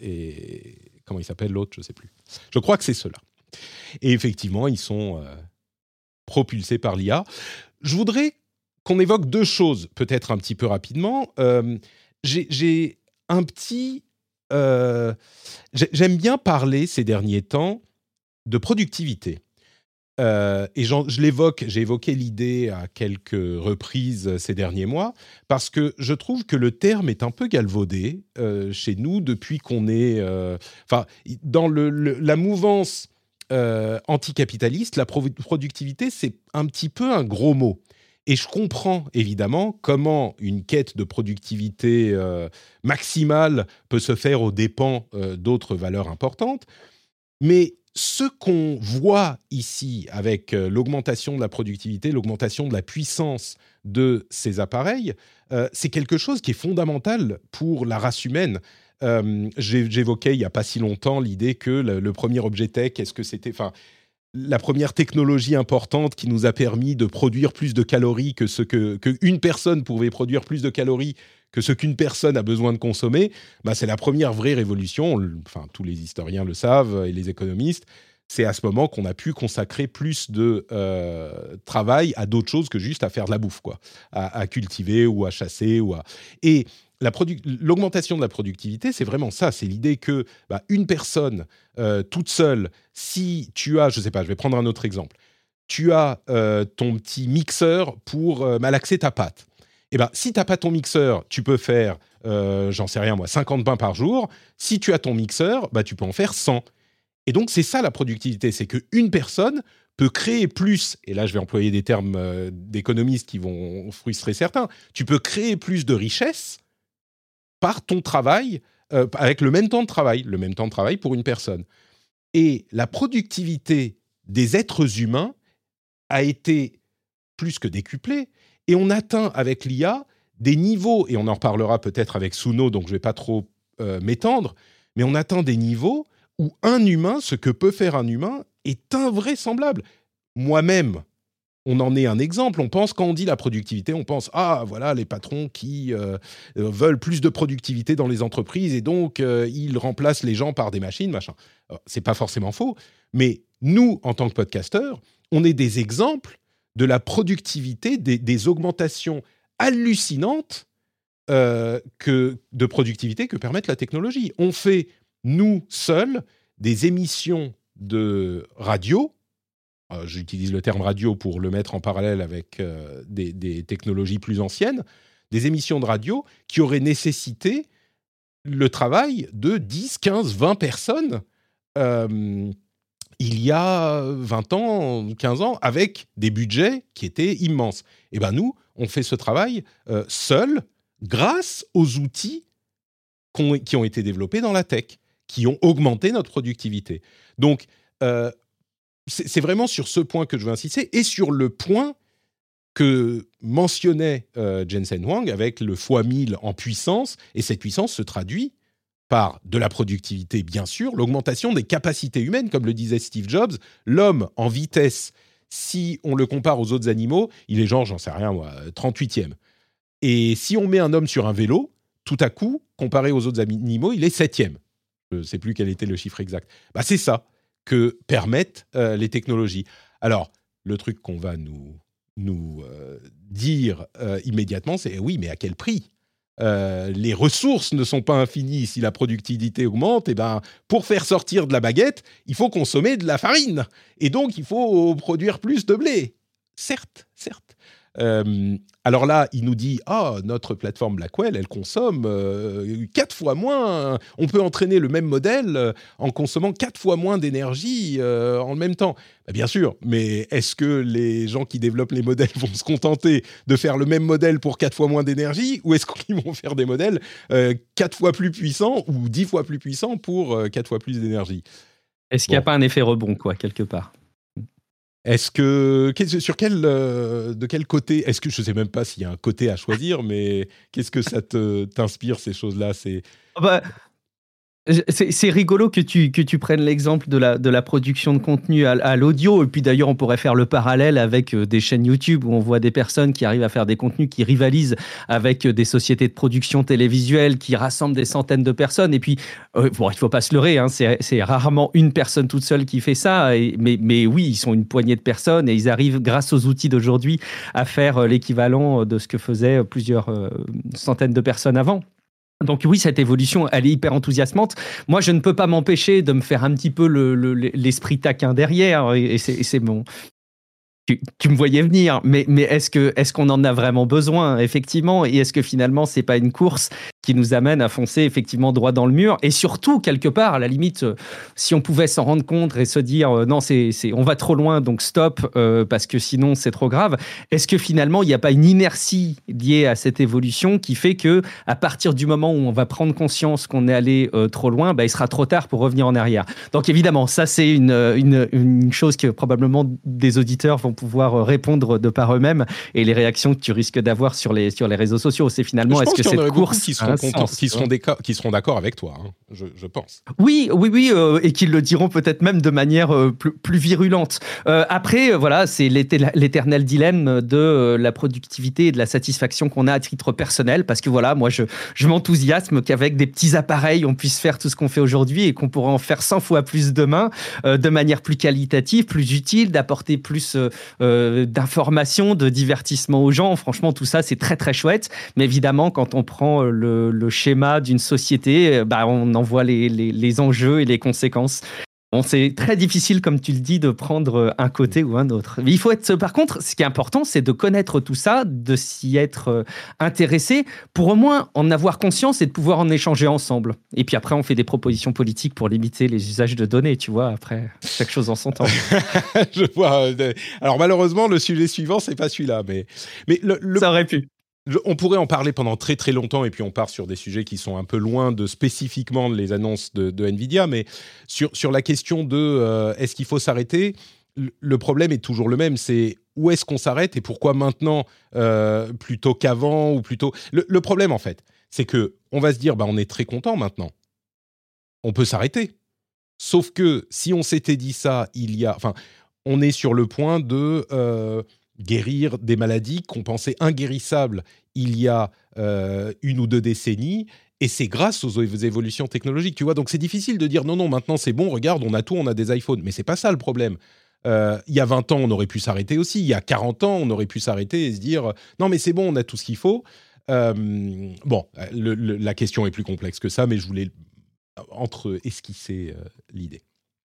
et comment il s'appelle l'autre, je sais plus. Je crois que c'est ceux-là. Et effectivement, ils sont euh, propulsés par l'I A. Je voudrais qu'on évoque deux choses, peut-être un petit peu rapidement. Euh, j'ai, j'ai un petit... Euh, j'aime bien parler ces derniers temps de productivité. Euh, et je l'évoque, j'ai évoqué l'idée à quelques reprises ces derniers mois, parce que je trouve que le terme est un peu galvaudé euh, chez nous depuis qu'on est... Enfin, euh, dans le, le, la mouvance euh, anticapitaliste, la pro- productivité, c'est un petit peu un gros mot. Et je comprends évidemment comment une quête de productivité euh, maximale peut se faire aux dépens euh, d'autres valeurs importantes, mais ce qu'on voit ici avec euh, l'augmentation de la productivité, l'augmentation de la puissance de ces appareils, euh, c'est quelque chose qui est fondamental pour la race humaine. Euh, j'ai, j'évoquais il n'y a pas si longtemps l'idée que le, le premier objet tech, est-ce que c'était... Enfin, la première technologie importante qui nous a permis de produire plus de calories que ce que qu'une personne pouvait produire plus de calories que ce qu'une personne a besoin de consommer, bah c'est la première vraie révolution. Enfin, tous les historiens le savent et les économistes. C'est à ce moment qu'on a pu consacrer plus de euh, travail à d'autres choses que juste à faire de la bouffe, quoi, à, à cultiver ou à chasser ou à... Et la produ- l'augmentation de la productivité, c'est vraiment ça. C'est l'idée que bah, une personne euh, toute seule, si tu as, je sais pas, je vais prendre un autre exemple. Tu as euh, ton petit mixeur pour euh, malaxer ta pâte. Eh ben, si tu n'as pas ton mixeur, tu peux faire, euh, j'en sais rien moi, cinquante pains par jour. Si tu as ton mixeur, bah, tu peux en faire cent. Et donc, c'est ça la productivité, c'est qu'une personne peut créer plus, et là je vais employer des termes euh, d'économistes qui vont frustrer certains, tu peux créer plus de richesse par ton travail, euh, avec le même temps de travail, le même temps de travail pour une personne. Et la productivité des êtres humains a été plus que décuplée, et on atteint avec l'I A des niveaux, et on en reparlera peut-être avec Suno, donc je ne vais pas trop euh, m'étendre, mais on atteint des niveaux où un humain, ce que peut faire un humain, est invraisemblable. Moi-même, on en est un exemple. On pense, quand on dit la productivité, on pense, ah, voilà, les patrons qui euh, veulent plus de productivité dans les entreprises et donc euh, ils remplacent les gens par des machines, machin. Alors, c'est pas forcément faux, mais nous, en tant que podcasteurs, on est des exemples de la productivité, des, des augmentations hallucinantes euh, que, de productivité que permettent la technologie. On fait, nous, seuls, des émissions de radio. Euh, j'utilise le terme radio pour le mettre en parallèle avec euh, des, des technologies plus anciennes. Des émissions de radio qui auraient nécessité le travail de dix, quinze, vingt personnes euh, il y a vingt ans, quinze ans, avec des budgets qui étaient immenses. Et bien nous, on fait ce travail euh, seuls, grâce aux outils qu'on, qui ont été développés dans la tech, qui ont augmenté notre productivité. Donc, euh, c'est, c'est vraiment sur ce point que je veux insister, et sur le point que mentionnait euh, Jensen Huang avec le fois mille en puissance, et cette puissance se traduit par de la productivité, bien sûr, l'augmentation des capacités humaines, comme le disait Steve Jobs. L'homme, en vitesse, si on le compare aux autres animaux, il est genre, j'en sais rien moi, trente-huitième. Et si on met un homme sur un vélo, tout à coup, comparé aux autres animaux, il est septième. Je ne sais plus quel était le chiffre exact. Bah, c'est ça que permettent euh, les technologies. Alors, le truc qu'on va nous... nous euh, dire euh, immédiatement, c'est oui, mais à quel prix ? euh, Les ressources ne sont pas infinies. Si la productivité augmente, eh ben, pour faire sortir de la baguette, il faut consommer de la farine. Et donc, il faut produire plus de blé. Certes, certes. Euh, alors là, il nous dit « Ah, notre plateforme Blackwell, elle consomme euh, quatre fois moins. On peut entraîner le même modèle euh, en consommant quatre fois moins d'énergie euh, en même temps. » Ben, bien sûr, mais est-ce que les gens qui développent les modèles vont se contenter de faire le même modèle pour quatre fois moins d'énergie, ou est-ce qu'ils vont faire des modèles euh, quatre fois plus puissants ou dix fois plus puissants pour euh, quatre fois plus d'énergie ? Est-ce qu'il n'y a pas un effet rebond, quoi, quelque part ? Est-ce que, sur quel, euh, de quel côté, est-ce que, je ne sais même pas s'il y a un côté à choisir, mais qu'est-ce que ça te, t'inspire, ces choses-là ? C'est... Bah, c'est, c'est rigolo que tu, que tu prennes l'exemple de la, de la production de contenu à, à l'audio, et puis d'ailleurs on pourrait faire le parallèle avec des chaînes YouTube où on voit des personnes qui arrivent à faire des contenus qui rivalisent avec des sociétés de production télévisuelle qui rassemblent des centaines de personnes, et puis euh, bon, il ne faut pas se leurrer, hein, c'est, c'est rarement une personne toute seule qui fait ça, et, mais, mais oui, ils sont une poignée de personnes et ils arrivent grâce aux outils d'aujourd'hui à faire l'équivalent de ce que faisaient plusieurs euh, centaines de personnes avant. Donc oui, cette évolution, elle est hyper enthousiasmante. Moi, je ne peux pas m'empêcher de me faire un petit peu le, le, l'esprit taquin derrière, et c'est, et c'est bon. Tu, tu me voyais venir, mais, mais est-ce que, est-ce qu'on en a vraiment besoin, effectivement, et est-ce que finalement, c'est pas une course qui nous amène à foncer effectivement droit dans le mur, et surtout, quelque part, à la limite, euh, si on pouvait s'en rendre compte et se dire, euh, non, c'est, c'est, on va trop loin, donc stop, euh, parce que sinon, c'est trop grave, est-ce que finalement, il n'y a pas une inertie liée à cette évolution qui fait que, à partir du moment où on va prendre conscience qu'on est allé euh, trop loin, bah, il sera trop tard pour revenir en arrière. Donc évidemment, ça, c'est une, une, une chose que probablement des auditeurs vont pouvoir répondre de par eux-mêmes, et les réactions que tu risques d'avoir sur les, sur les réseaux sociaux, c'est finalement, est-ce que cette course qui seront, contents, sens, qui, seront déca- qui seront d'accord avec toi, hein, je, je pense. Oui, oui, oui, euh, et qu'ils le diront peut-être même de manière euh, plus, plus virulente. Euh, après, euh, voilà, c'est l'éternel dilemme de euh, la productivité et de la satisfaction qu'on a à titre personnel, parce que voilà, moi, je, je m'enthousiasme qu'avec des petits appareils, on puisse faire tout ce qu'on fait aujourd'hui et qu'on pourra en faire cent fois plus demain, euh, de manière plus qualitative, plus utile, d'apporter plus euh, euh, d'informations, de divertissement aux gens. Franchement, tout ça, c'est très, très chouette. Mais évidemment, quand on prend le, le schéma d'une société, bah, on en voit les, les, les enjeux et les conséquences. Bon, c'est très difficile, comme tu le dis, de prendre un côté ou un autre. Mais il faut être, par contre, ce qui est important, c'est de connaître tout ça, de s'y être intéressé, pour au moins en avoir conscience et de pouvoir en échanger ensemble. Et puis après, on fait des propositions politiques pour limiter les usages de données, tu vois, après, chaque chose en son temps. Je vois. Alors malheureusement, le sujet suivant, c'est pas celui-là, mais, mais le, le... ça aurait pu. On pourrait en parler pendant très très longtemps, et puis on part sur des sujets qui sont un peu loin de spécifiquement les annonces de, de Nvidia, mais sur, sur la question de euh, est-ce qu'il faut s'arrêter, le problème est toujours le même, c'est où est-ce qu'on s'arrête et pourquoi maintenant euh, plutôt qu'avant, ou plutôt... Le, le problème en fait, c'est qu'on va se dire, bah, on est très content maintenant, on peut s'arrêter. Sauf que si on s'était dit ça, il y a... Enfin, on est sur le point de... Euh, guérir des maladies qu'on pensait inguérissables il y a euh, une ou deux décennies, et c'est grâce aux évolutions technologiques, tu vois. Donc c'est difficile de dire non, non, maintenant c'est bon, regarde, on a tout, on a des iPhones. Mais c'est pas ça le problème. Euh, il y a vingt ans, on aurait pu s'arrêter aussi. Il y a quarante ans, on aurait pu s'arrêter et se dire non, mais c'est bon, on a tout ce qu'il faut. Euh, bon, le, le, la question est plus complexe que ça, mais je voulais entre-esquisser euh, l'idée.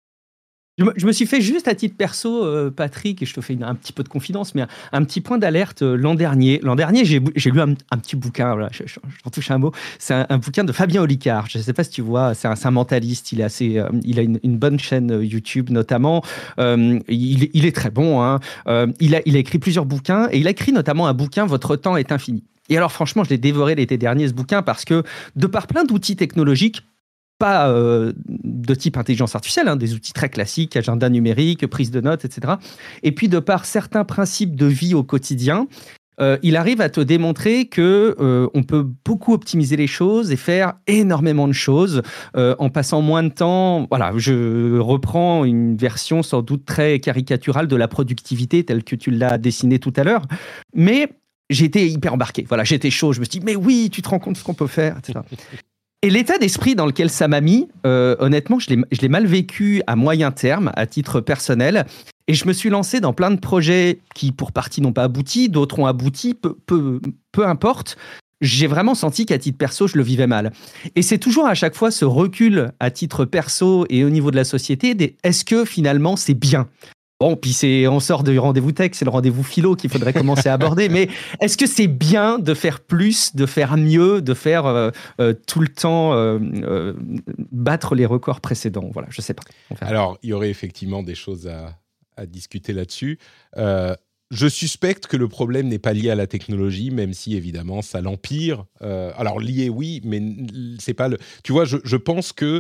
Je me, je me suis fait juste à titre perso, euh, Patrick, et je te fais une, un petit peu de confidence, mais un, un petit point d'alerte euh, l'an dernier. L'an dernier, j'ai, j'ai lu un, un petit bouquin, voilà, je, je, j'en touche un mot. C'est un, un bouquin de Fabien Olicard. Je ne sais pas si tu vois, c'est un, c'est un mentaliste. Il, est assez, euh, il a une, une bonne chaîne YouTube, notamment. Euh, il, il est très bon. Hein. Euh, il, a, il a écrit plusieurs bouquins, et il a écrit notamment un bouquin, Votre temps est infini. Et alors, franchement, je l'ai dévoré l'été dernier, ce bouquin, parce que de par plein d'outils technologiques, pas euh, de type intelligence artificielle, hein, des outils très classiques, agenda numérique, prise de notes, et cetera. Et puis, de par certains principes de vie au quotidien, euh, il arrive à te démontrer que euh, on peut beaucoup optimiser les choses et faire énormément de choses euh, en passant moins de temps. Voilà, je reprends une version sans doute très caricaturale de la productivité telle que tu l'as dessinée tout à l'heure, mais j'étais hyper embarqué. Voilà, j'étais chaud. Je me suis dit, mais oui, tu te rends compte de ce qu'on peut faire, et cetera. Et l'état d'esprit dans lequel ça m'a mis, euh, honnêtement, je l'ai, je l'ai mal vécu à moyen terme, à titre personnel. Et je me suis lancé dans plein de projets qui, pour partie, n'ont pas abouti, d'autres ont abouti, peu, peu, peu importe. J'ai vraiment senti qu'à titre perso, je le vivais mal. Et c'est toujours à chaque fois ce recul à titre perso et au niveau de la société, des, est-ce que finalement c'est bien ? Bon, puis c'est, on sort du rendez-vous tech, c'est le rendez-vous philo qu'il faudrait commencer à aborder. Mais est-ce que c'est bien de faire plus, de faire mieux, de faire euh, euh, tout le temps euh, euh, battre les records précédents ? Voilà, je sais pas. Alors, il y aurait effectivement des choses à, à discuter là-dessus. Euh, je suspecte que le problème n'est pas lié à la technologie, même si évidemment ça l'empire. Euh, alors lié, oui, mais c'est pas le. Tu vois, je, je pense que.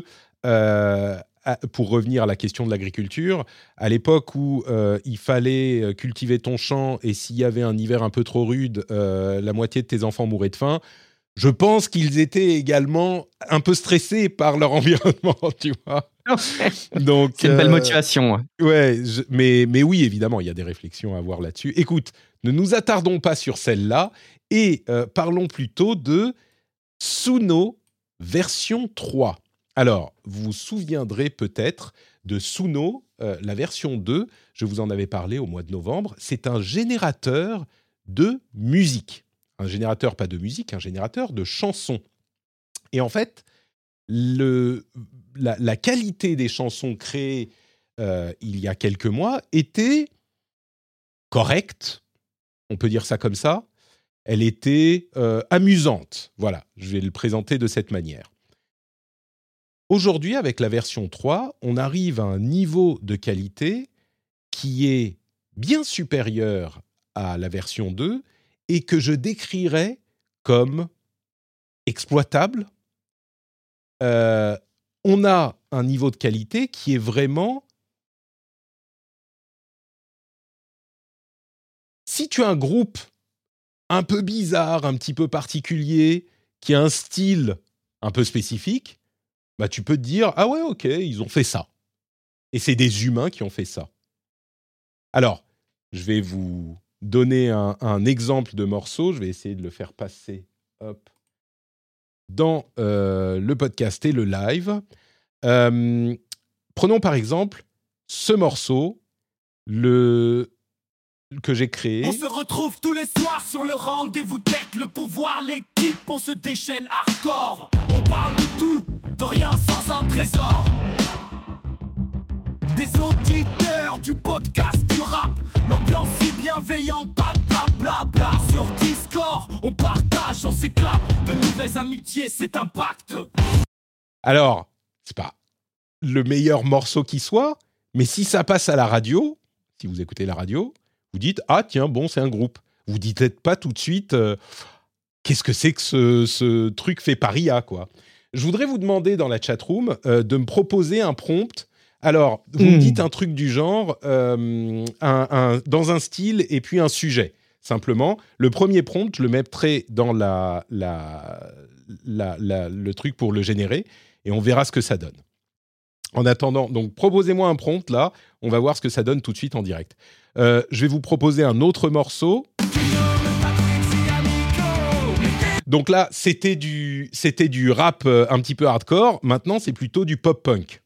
Euh, Pour revenir à la question de l'agriculture, à l'époque où euh, il fallait cultiver ton champ et s'il y avait un hiver un peu trop rude, euh, la moitié de tes enfants mouraient de faim, je pense qu'ils étaient également un peu stressés par leur environnement, tu vois. Donc, c'est une belle motivation. Euh, ouais, je, mais, mais oui, évidemment, il y a des réflexions à avoir là-dessus. Écoute, ne nous attardons pas sur celle-là et euh, parlons plutôt de Suno version trois. Alors, vous vous souviendrez peut-être de Suno, euh, la version deux, je vous en avais parlé au mois de novembre, c'est un générateur de musique. Un générateur, pas de musique, un générateur de chansons. Et en fait, le, la, la qualité des chansons créées euh, il y a quelques mois était correcte, on peut dire ça comme ça. Elle était euh, amusante. Voilà, je vais le présenter de cette manière. Aujourd'hui, avec la version trois, on arrive à un niveau de qualité qui est bien supérieur à la version deux et que je décrirais comme exploitable. Euh, on a un niveau de qualité qui est vraiment... Si tu as un groupe un peu bizarre, un petit peu particulier, qui a un style un peu spécifique, bah, tu peux te dire « Ah ouais, ok, ils ont fait ça. » Et c'est des humains qui ont fait ça. Alors, je vais vous donner un, un exemple de morceau. Je vais essayer de le faire passer hop, dans euh, le podcast et le live. Euh, prenons par exemple ce morceau le, que j'ai créé. On se retrouve tous les soirs sur le rendez-vous tech. Le pouvoir, l'équipe, on se déchaîne hardcore. On parle de tout, de rien sans un trésor. Des auditeurs du podcast du rap. L'ambiance si bienveillante, pas de blablabla. Sur Discord, on partage, on s'éclate. De nouvelles amitiés, c'est impact. Alors, c'est pas le meilleur morceau qui soit, mais si ça passe à la radio, si vous écoutez la radio, vous dites « Ah tiens, bon, c'est un groupe ». Vous dites peut-être pas tout de suite euh, « Qu'est-ce que c'est que ce, ce truc fait par I A ?» quoi. Je voudrais vous demander dans la chatroom euh, de me proposer un prompt. Alors, vous mmh. me dites un truc du genre, euh, un, un, dans un style et puis un sujet. Simplement, le premier prompt, je le mettrai dans la, la, la, la, le truc pour le générer et on verra ce que ça donne. En attendant, donc proposez-moi un prompt là, on va voir ce que ça donne tout de suite en direct. Euh, je vais vous proposer un autre morceau. Donc là, c'était du, c'était du rap euh, un petit peu hardcore. Maintenant, c'est plutôt du pop-punk.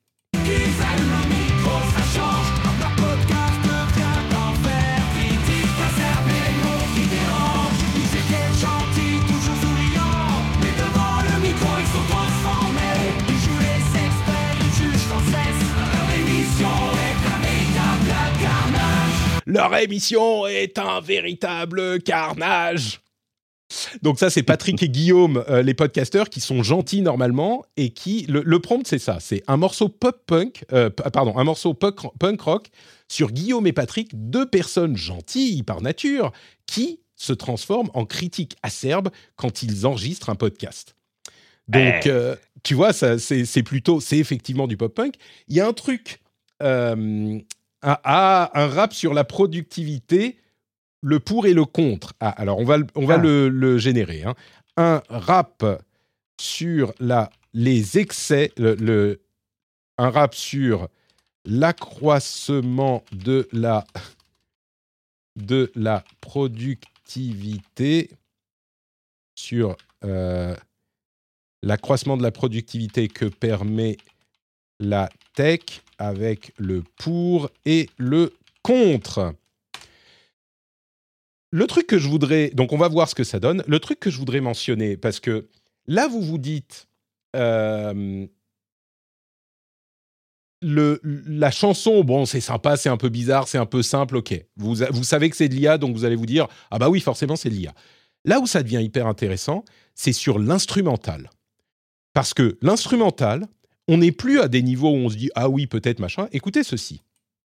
leur émission est un véritable carnage. Donc ça, c'est Patrick et Guillaume, euh, les podcasteurs, qui sont gentils normalement et qui... Le, le prompt, c'est ça. C'est un morceau pop-punk, euh, pardon, un morceau punk, punk rock sur Guillaume et Patrick, deux personnes gentilles par nature, qui se transforment en critiques acerbes quand ils enregistrent un podcast. Donc, euh, tu vois, ça, c'est, c'est plutôt... C'est effectivement du pop-punk. Il y a un truc... Euh, à, à un rap sur la productivité... Le pour et le contre. Ah, alors, on va, on va ah. le, le générer. Hein. Un rap sur la, les excès, le, le, un rap sur l'accroissement de la, de la productivité, sur euh, l'accroissement de la productivité que permet la tech avec le pour et le contre. Le truc que je voudrais... Donc, on va voir ce que ça donne. Le truc que je voudrais mentionner, parce que là, vous vous dites... Euh, le, la chanson, bon, c'est sympa, c'est un peu bizarre, c'est un peu simple, ok. Vous, vous savez que c'est de l'I A, donc vous allez vous dire, ah bah oui, forcément, c'est de l'I A. Là où ça devient hyper intéressant, c'est sur l'instrumental. Parce que l'instrumental, on n'est plus à des niveaux où on se dit, ah oui, peut-être, machin. Écoutez ceci.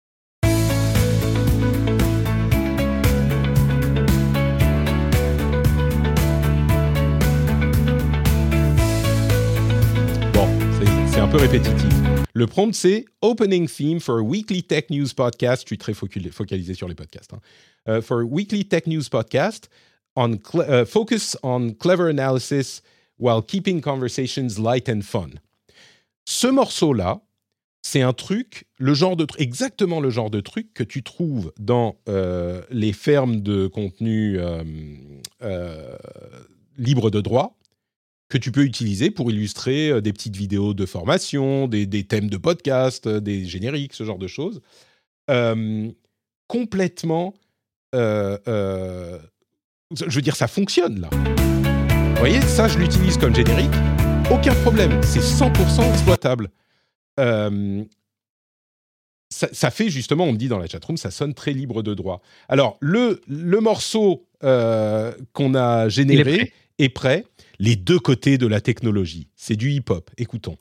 C'est un peu répétitif. Le prompt, c'est « Opening theme for a weekly tech news podcast ». Je suis très focalisé sur les podcasts. Hein. Uh, for a weekly tech news podcast, on cl- uh, focus on clever analysis while keeping conversations light and fun. Ce morceau-là, c'est un truc, le genre de, exactement le genre de truc que tu trouves dans euh, les fermes de contenu euh, euh, libre de droit, que tu peux utiliser pour illustrer des petites vidéos de formation, des, des thèmes de podcast, des génériques, ce genre de choses. Euh, complètement... Euh, euh, je veux dire, ça fonctionne, là. Vous voyez, ça, je l'utilise comme générique. Aucun problème. C'est cent pour cent exploitable. Euh, ça, ça fait, justement, on me dit dans la chatroom, ça sonne très libre de droit. Alors, le, le morceau euh, qu'on a généré est prêt. est prêt. Les deux côtés de la technologie. C'est du hip-hop. Écoutons.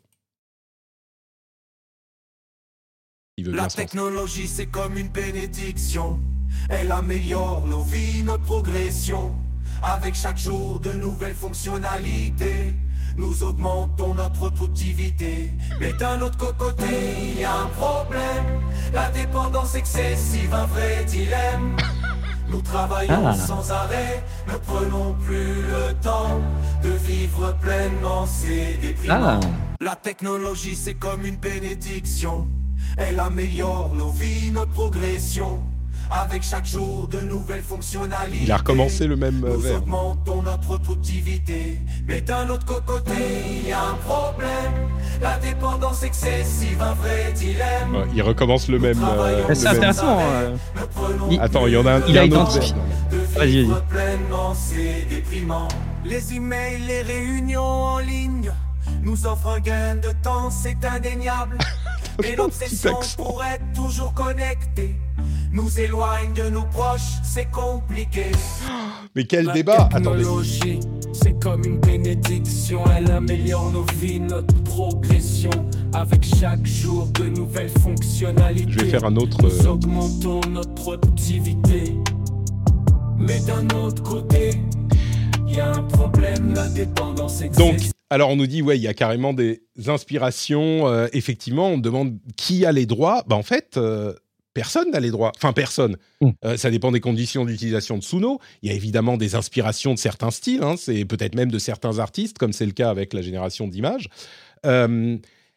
Il veut la technologie, c'est comme une bénédiction. Elle améliore nos vies, notre progression. Avec chaque jour de nouvelles fonctionnalités, nous augmentons notre productivité. Mais d'un autre côté, il y a un problème. La dépendance excessive, un vrai dilemme. Nous travaillons ah. sans arrêt, ne prenons plus le temps de vivre pleinement, c'est déprimant. Ah. La technologie, c'est comme une bénédiction. Elle améliore nos vies, notre progression. Avec chaque jour de nouvelles fonctionnalités. Il a recommencé le même nous vers. Nous augmentons notre productivité. Mais d'un autre côté, il y a un problème. La dépendance excessive, un vrai dilemme. Ouais, il recommence le même. Euh, c'est le intéressant. Même... Euh... Il... Attends, il y en a un. Il, il a identifié. Vas-y, vas-y. Pleinement, c'est déprimant. Les emails, les réunions en ligne nous offrent un gain de temps, c'est indéniable. Mais l'obsession pour être toujours connecté nous éloigne de nos proches, c'est compliqué. Mais quel la débat! Technologie, c'est comme une bénédiction. Elle améliore nos vies, notre progression. Avec chaque jour de nouvelles fonctionnalités. Je vais faire un autre... Nous euh... augmentons notre productivité. Mais d'un autre côté, il y a un problème, la dépendance excessive. Donc, alors on nous dit, ouais, il y a carrément des inspirations. Euh, effectivement, on demande qui a les droits. Bah, en fait... Euh... Personne n'a les droits. Enfin, personne. Mmh. Euh, ça dépend des conditions d'utilisation de Suno. Il y a évidemment des inspirations de certains styles. Hein, c'est peut-être même de certains artistes, comme c'est le cas avec la génération d'images. Euh,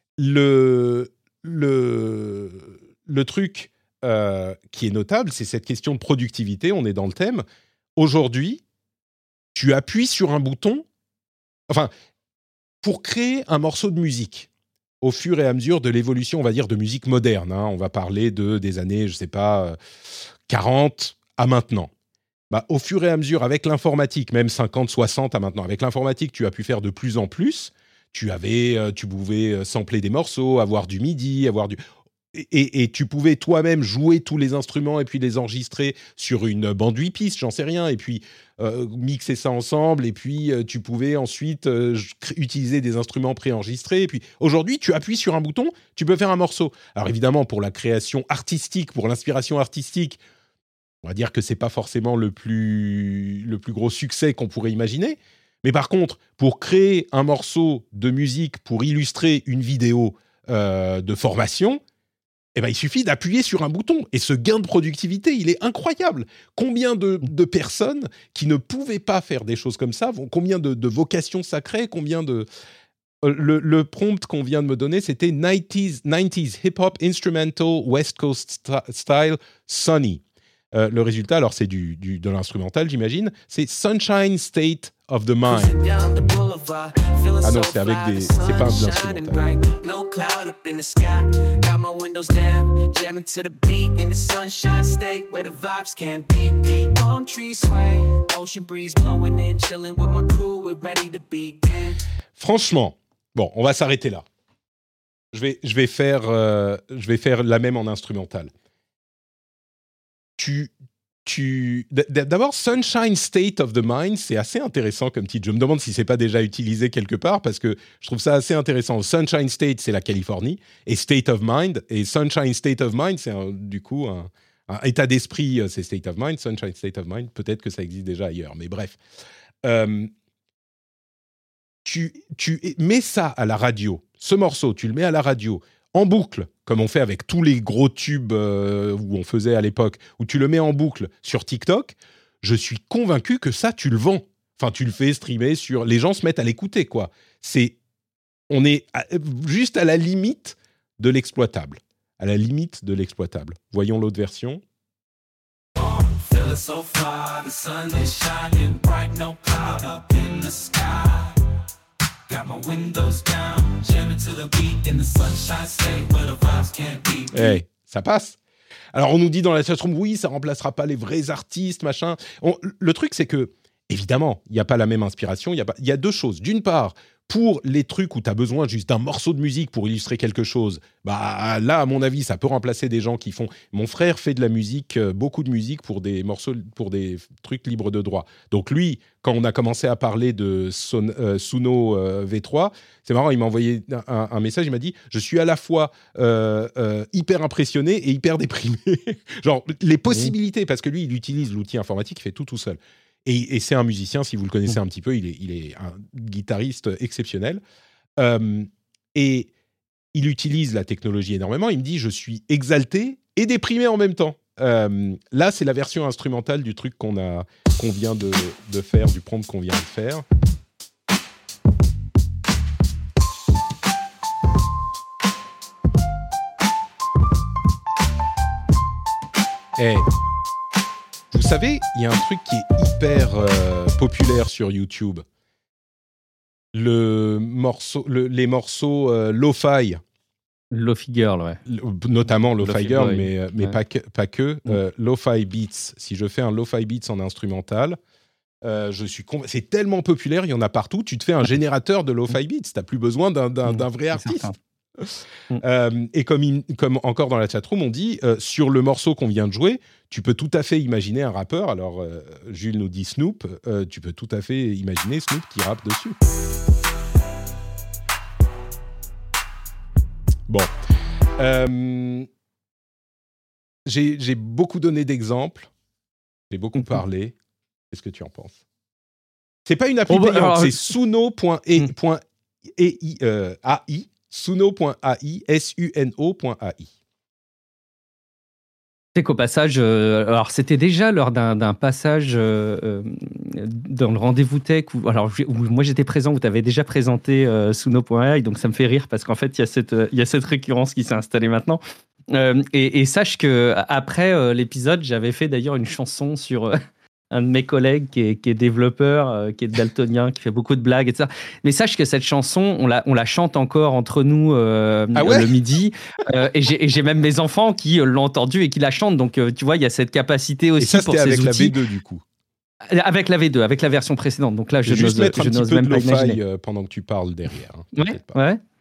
le, le, le truc euh, qui est notable, c'est cette question de productivité. On est dans le thème. Aujourd'hui, tu appuies sur un bouton. Enfin, pour créer un morceau de musique, au fur et à mesure de l'évolution, on va dire, de musique moderne. Hein. On va parler de, des années, je ne sais pas, quarante à maintenant. Bah, au fur et à mesure, avec l'informatique, même cinquante, soixante à maintenant, avec l'informatique, tu as pu faire de plus en plus. Tu, avais, tu pouvais sampler des morceaux, avoir du MIDI, avoir du... et, et, et tu pouvais toi-même jouer tous les instruments et puis les enregistrer sur une bande huit pistes, j'en sais rien, et puis euh, mixer ça ensemble, et puis euh, tu pouvais ensuite euh, utiliser des instruments préenregistrés. Et puis aujourd'hui, tu appuies sur un bouton, tu peux faire un morceau. Alors évidemment, pour la création artistique, pour l'inspiration artistique, on va dire que c'est pas forcément le plus, le plus gros succès qu'on pourrait imaginer. Mais par contre, pour créer un morceau de musique, pour illustrer une vidéo euh, de formation, eh ben, il suffit d'appuyer sur un bouton. Et ce gain de productivité, il est incroyable. Combien de, de personnes qui ne pouvaient pas faire des choses comme ça, combien de, de vocations ça crée, combien de... Le, le prompt qu'on vient de me donner, c'était quatre-vingt-dix hip-hop instrumental West Coast st- style Sunny. Euh, le résultat, alors c'est du, du, de l'instrumental, j'imagine, c'est Sunshine State of the Mind. Ah non, c'est avec des... c'est pas de l'instrumental. Franchement, bon, on va s'arrêter là. Je vais, je vais faire, euh, je vais faire la même en instrumental. Tu, tu, d'abord, Sunshine State of the Mind, c'est assez intéressant comme titre. Je me demande si c'est pas déjà utilisé quelque part parce que je trouve ça assez intéressant. Sunshine State, c'est la Californie, et State of Mind, et Sunshine State of Mind, c'est un, du coup un, un état d'esprit, c'est State of Mind. Sunshine State of Mind, peut-être que ça existe déjà ailleurs, mais bref. Euh, tu, tu mets ça à la radio, ce morceau, tu le mets à la radio, en boucle, comme on fait avec tous les gros tubes euh, où on faisait à l'époque, où tu le mets en boucle sur TikTok, je suis convaincu que ça, tu le vends. Enfin, tu le fais streamer sur... Les gens se mettent à l'écouter, quoi. C'est... On est à... juste à la limite de l'exploitable. À la limite de l'exploitable. Voyons l'autre version. Hey, ça passe. Alors on nous dit dans la chatroom, oui, ça remplacera pas les vrais artistes, machin. On, le truc, c'est que, évidemment, il n'y a pas la même inspiration. Il y a pas, il y a deux choses. D'une part, pour les trucs où tu as besoin juste d'un morceau de musique pour illustrer quelque chose, bah là, à mon avis, ça peut remplacer des gens qui font... Mon frère fait de la musique, euh, beaucoup de musique pour des morceaux, pour des trucs libres de droit. Donc lui, quand on a commencé à parler de Son, euh, Suno euh, V trois, c'est marrant, il m'a envoyé un, un message, il m'a dit « Je suis à la fois euh, euh, hyper impressionné et hyper déprimé. » Genre, les possibilités, parce que lui, il utilise l'outil informatique, il fait tout tout seul. Et, et c'est un musicien, si vous le connaissez un petit peu, il est, il est un guitariste exceptionnel. Euh, et il utilise la technologie énormément. Il me dit, je suis exalté et déprimé en même temps. Euh, là, c'est la version instrumentale du truc qu'on, a, qu'on vient de, de faire, du prompt qu'on vient de faire. Hey. Vous savez, il y a un truc qui est hyper euh, populaire sur YouTube. Le morceau, le, les morceaux euh, lo-fi. Lo-fi Girl, ouais. Notamment Lo-fi, Lo-fi Girl, boy. mais, mais ouais. pas que. Pas que. Mm. Euh, lo-fi Beats. Si je fais un Lo-fi Beats en instrumental, euh, je suis conv... c'est tellement populaire, il y en a partout. Tu te fais un générateur de Lo-fi Beats. Tu n'as plus besoin d'un, d'un, d'un vrai artiste. Euh, et comme, in, comme encore dans la chatroom, on dit euh, sur le morceau qu'on vient de jouer, tu peux tout à fait imaginer un rappeur. Alors, euh, Jules nous dit Snoop, euh, tu peux tout à fait imaginer Snoop qui rappe dessus. Bon. Euh, j'ai, j'ai beaucoup donné d'exemples, j'ai beaucoup mm-hmm. parlé. Qu'est-ce que tu en penses ? C'est pas une appli oh, bah, payante, alors... c'est suno point a i. Euh, suno point a i, S U N O point A I. C'est qu'au passage, euh, alors c'était déjà lors d'un, d'un passage euh, euh, dans le rendez-vous tech où, alors, où moi j'étais présent, où tu avais déjà présenté euh, Suno point A I, donc ça me fait rire parce qu'en fait il y a cette, il y a cette récurrence qui s'est installée maintenant. Euh, et, et sache qu'après euh, l'épisode, j'avais fait d'ailleurs une chanson sur... Euh, un de mes collègues qui est, qui est développeur, euh, qui est daltonien, qui fait beaucoup de blagues, et cetera. Mais sache que cette chanson, on la, on la chante encore entre nous euh, ah ouais le midi. Euh, et, j'ai, et j'ai même mes enfants qui l'ont entendue et qui la chantent. Donc, euh, tu vois, il y a cette capacité aussi pour ces outils. Et ça, c'était avec la V deux, du coup. Avec la V deux, avec la version précédente. Donc là, je juste n'ose, mettre je un n'ose petit peu même de pas imaginer. Euh, pendant que tu parles derrière. Hein, ouais, ouais.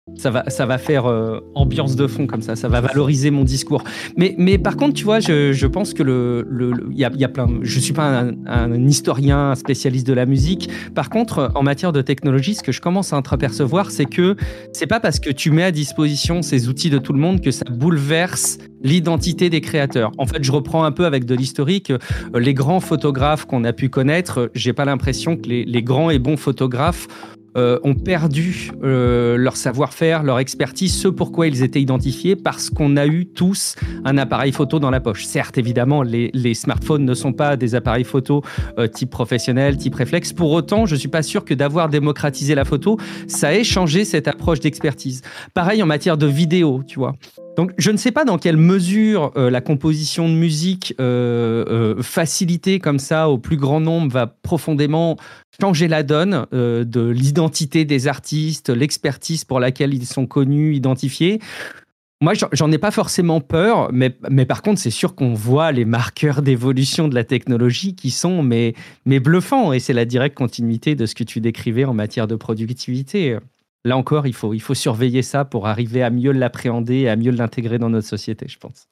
Ça va, ça va faire euh, ambiance de fond comme ça, ça va valoriser mon discours. Mais, mais par contre, tu vois, je, je pense que le, le, le y a, y a plein. Je suis pas un, un historien, un spécialiste de la musique. Par contre, en matière de technologie, ce que je commence à entreapercevoir, c'est que c'est pas parce que tu mets à disposition ces outils de tout le monde que ça bouleverse l'identité des créateurs. En fait, je reprends un peu avec de l'historique. Les grands photographes qu'on a pu connaître, j'ai pas l'impression que les, les grands et bons photographes Euh, ont perdu euh, leur savoir-faire, leur expertise, ce pourquoi ils étaient identifiés, parce qu'on a eu tous un appareil photo dans la poche. Certes, évidemment, les, les smartphones ne sont pas des appareils photo euh, type professionnel, type réflexe. Pour autant, je ne suis pas sûr que d'avoir démocratisé la photo, ça ait changé cette approche d'expertise. Pareil en matière de vidéo, tu vois. Donc, je ne sais pas dans quelle mesure euh, la composition de musique euh, euh, facilitée comme ça au plus grand nombre va profondément changer la donne euh, de l'identité des artistes, l'expertise pour laquelle ils sont connus, identifiés. Moi, j'en ai pas forcément peur, mais, mais par contre, c'est sûr qu'on voit les marqueurs d'évolution de la technologie qui sont mais, mais bluffants, et c'est la directe continuité de ce que tu décrivais en matière de productivité. Là encore, il faut, il faut surveiller ça pour arriver à mieux l'appréhender et à mieux l'intégrer dans notre société, je pense.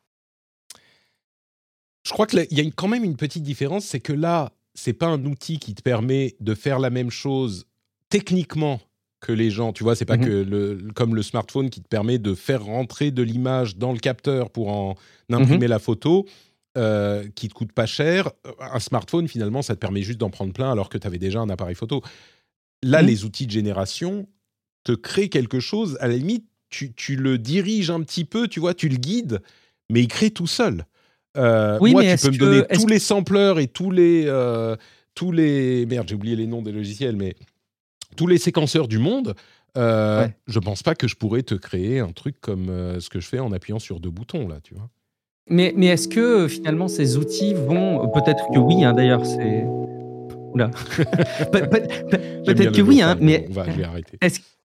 Je crois qu'il y a quand même une petite différence, c'est que là, c'est pas un outil qui te permet de faire la même chose techniquement que les gens. Tu vois, c'est pas mmh. que le, comme le smartphone qui te permet de faire rentrer de l'image dans le capteur pour en imprimer mmh. la photo, euh, qui te coûte pas cher. Un smartphone, finalement, ça te permet juste d'en prendre plein alors que tu avais déjà un appareil photo. Là, mmh. les outils de génération te créent quelque chose. À la limite, tu, tu le diriges un petit peu, tu vois, tu le guides, mais il crée tout seul. Euh, oui, moi, tu peux me que, donner tous que... les sampleurs et tous les, euh, tous les... Merde, j'ai oublié les noms des logiciels, mais tous les séquenceurs du monde. Euh, ouais. Je pense pas que je pourrais te créer un truc comme euh, ce que je fais en appuyant sur deux boutons, là, tu vois. Mais, mais est-ce que, finalement, ces outils vont... Peut-être que oui, hein, d'ailleurs, c'est... Oula. Pe- pe- pe- peut-être que oui, hein, mais... On va, je vais arrêter. Est-ce...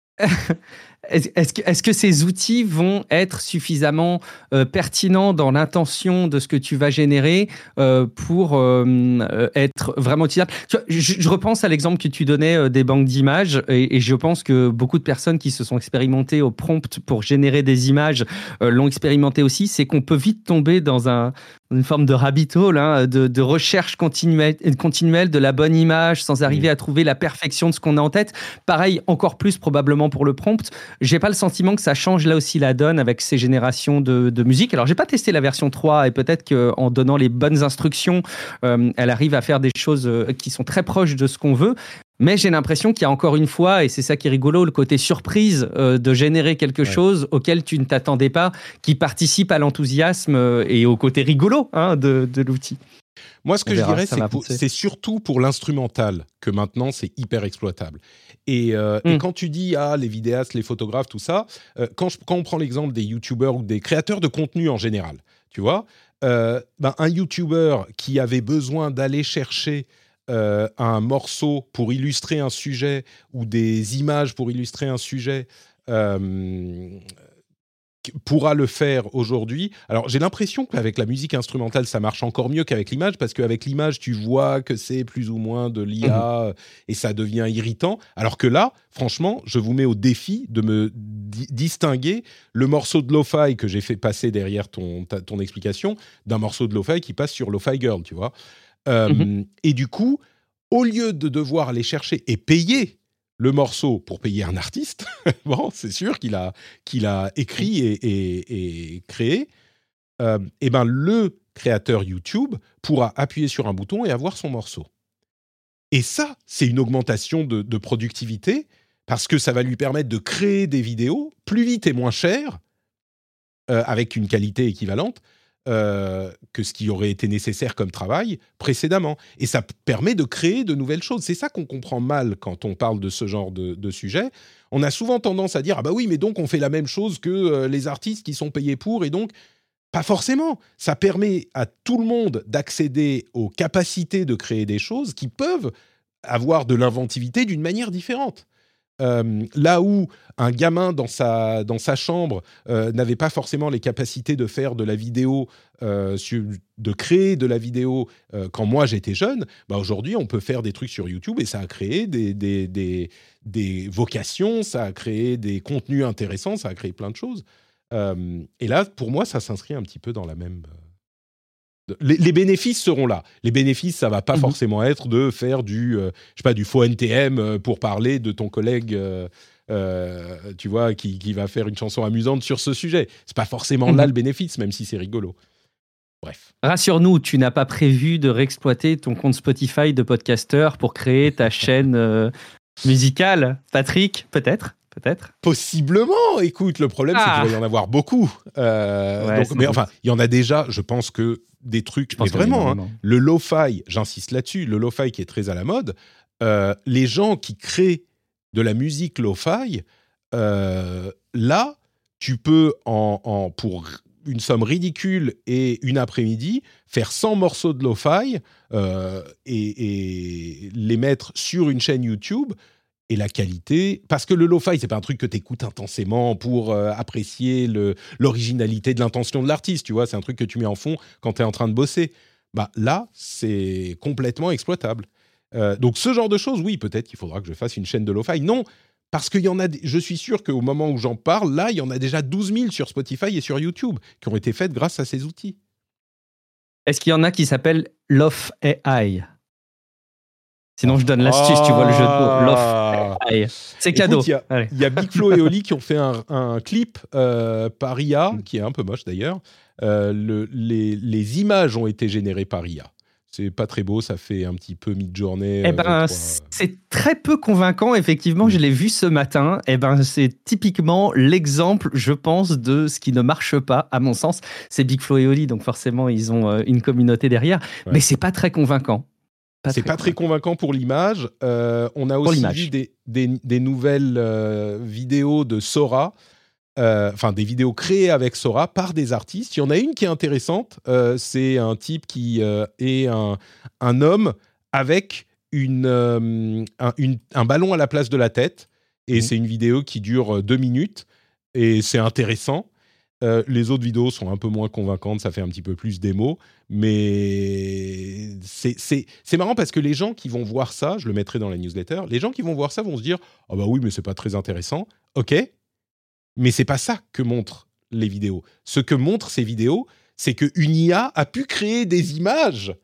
Est-ce que, est-ce que ces outils vont être suffisamment euh, pertinents dans l'intention de ce que tu vas générer euh, pour euh, être vraiment utilisables ? Tu vois, je, je repense à l'exemple que tu donnais euh, des banques d'images et, et je pense que beaucoup de personnes qui se sont expérimentées au prompt pour générer des images euh, l'ont expérimenté aussi. C'est qu'on peut vite tomber dans un, une forme de rabbit hole, hein, de, de recherche continuelle, continuelle de la bonne image sans arriver à trouver la perfection de ce qu'on a en tête. Pareil, encore plus probablement pour le prompt. J'ai pas le sentiment que ça change là aussi la donne avec ces générations de, de musique. Alors, j'ai pas testé la version trois et peut-être qu'en donnant les bonnes instructions, euh, elle arrive à faire des choses qui sont très proches de ce qu'on veut. Mais j'ai l'impression qu'il y a encore une fois, et c'est ça qui est rigolo, le côté surprise euh, de générer quelque ouais. chose auquel tu ne t'attendais pas, qui participe à l'enthousiasme euh, et au côté rigolo hein, de, de l'outil. Moi, ce que je dirais, c'est que pour, c'est surtout pour l'instrumental que maintenant, c'est hyper exploitable. Et, euh, mm. et quand tu dis, ah, les vidéastes, les photographes, tout ça, euh, quand, je, quand on prend l'exemple des youtubeurs ou des créateurs de contenu en général, tu vois, euh, ben, un youtubeur qui avait besoin d'aller chercher euh, un morceau pour illustrer un sujet ou des images pour illustrer un sujet... Euh, pourra le faire aujourd'hui. Alors, j'ai l'impression qu'avec la musique instrumentale, ça marche encore mieux qu'avec l'image, parce qu'avec l'image, tu vois que c'est plus ou moins de l'I A mmh. et ça devient irritant. Alors que là, franchement, je vous mets au défi de me di- distinguer le morceau de lo-fi que j'ai fait passer derrière ton, ta, ton explication d'un morceau de lo-fi qui passe sur Lo-Fi Girl, tu vois. Euh, mmh. Et du coup, au lieu de devoir aller chercher et payer le morceau pour payer un artiste, bon, c'est sûr qu'il a, qu'il a écrit et, et, et créé, euh, et ben le créateur YouTube pourra appuyer sur un bouton et avoir son morceau. Et ça, c'est une augmentation de, de productivité, parce que ça va lui permettre de créer des vidéos plus vite et moins cher, euh, avec une qualité équivalente, Euh, que ce qui aurait été nécessaire comme travail précédemment. Et ça permet de créer de nouvelles choses. C'est ça qu'on comprend mal quand on parle de ce genre de, de sujet. On a souvent tendance à dire « Ah bah oui, mais donc on fait la même chose que euh, les artistes qui sont payés pour. » Et donc, pas forcément. Ça permet à tout le monde d'accéder aux capacités de créer des choses qui peuvent avoir de l'inventivité d'une manière différente. Euh, là où un gamin dans sa, dans sa chambre euh, n'avait pas forcément les capacités de faire de la vidéo, euh, sur, de créer de la vidéo euh, quand moi j'étais jeune, bah aujourd'hui on peut faire des trucs sur YouTube et ça a créé des, des, des, des vocations, ça a créé des contenus intéressants, ça a créé plein de choses. Euh, et là, pour moi, ça s'inscrit un petit peu dans la même... Les, les bénéfices seront là. Les bénéfices, ça va pas mmh. forcément être de faire du, euh, je sais pas, du faux N T M pour parler de ton collègue, euh, euh, tu vois, qui, qui va faire une chanson amusante sur ce sujet. C'est pas forcément mmh. là le bénéfice, même si c'est rigolo. Bref. Rassure-nous, tu n'as pas prévu de réexploiter ton compte Spotify de podcasteur pour créer ta chaîne euh, musicale, Patrick, peut-être Peut-être. Possiblement. Écoute, le problème, ah. c'est qu'il va y en avoir beaucoup. Euh, ouais, donc, mais enfin, il y en a déjà, je pense que des trucs... Je pense mais vraiment, hein, le lo-fi, j'insiste là-dessus, le lo-fi qui est très à la mode, euh, les gens qui créent de la musique lo-fi, euh, là, tu peux, en, en, pour une somme ridicule et une après-midi, faire cent morceaux de lo-fi euh, et, et les mettre sur une chaîne YouTube. Et la qualité, parce que le lo-fi, c'est pas un truc que tu écoutes intensément pour euh, apprécier le, l'originalité de l'intention de l'artiste, tu vois, c'est un truc que tu mets en fond quand tu es en train de bosser. Bah, là, c'est complètement exploitable. Euh, donc, ce genre de choses, oui, peut-être qu'il faudra que je fasse une chaîne de lo-fi. Non, parce qu'il y en a, je suis sûr qu'au moment où j'en parle, là, il y en a déjà douze mille sur Spotify et sur YouTube qui ont été faites grâce à ces outils. Est-ce qu'il y en a qui s'appellent Lo-F A I ? Sinon, je donne l'astuce, ah, tu vois, le jeu de mots. Lo-Fi. C'est cadeau. Il y, y a Big Flo et Oli qui ont fait un, un clip euh, par I A, qui est un peu moche d'ailleurs. Euh, le, les, les images ont été générées par I A. C'est pas très beau, ça fait un petit peu mid-journée. Eh ben, c'est très peu convaincant, effectivement. Je l'ai vu ce matin. Eh ben, c'est typiquement l'exemple, je pense, de ce qui ne marche pas, à mon sens. C'est Big Flo et Oli, donc forcément, ils ont une communauté derrière. Ouais. Mais c'est pas très convaincant. Pas c'est pas convaincant. Très convaincant pour l'image. Euh, on a aussi vu des, des, des nouvelles euh, vidéos de Sora, enfin euh, des vidéos créées avec Sora par des artistes. Il y en a une qui est intéressante. Euh, c'est un type qui euh, est un, un homme avec une, euh, un, une, un ballon à la place de la tête. Et mmh. c'est une vidéo qui dure deux minutes. Et c'est intéressant. Euh, les autres vidéos sont un peu moins convaincantes, ça fait un petit peu plus démo, mais c'est, c'est, c'est marrant parce que les gens qui vont voir ça, je le mettrai dans la newsletter, les gens qui vont voir ça vont se dire « Ah bah oui, mais c'est pas très intéressant. » Ok, mais c'est pas ça que montrent les vidéos. Ce que montrent ces vidéos, c'est qu'une I A a pu créer des images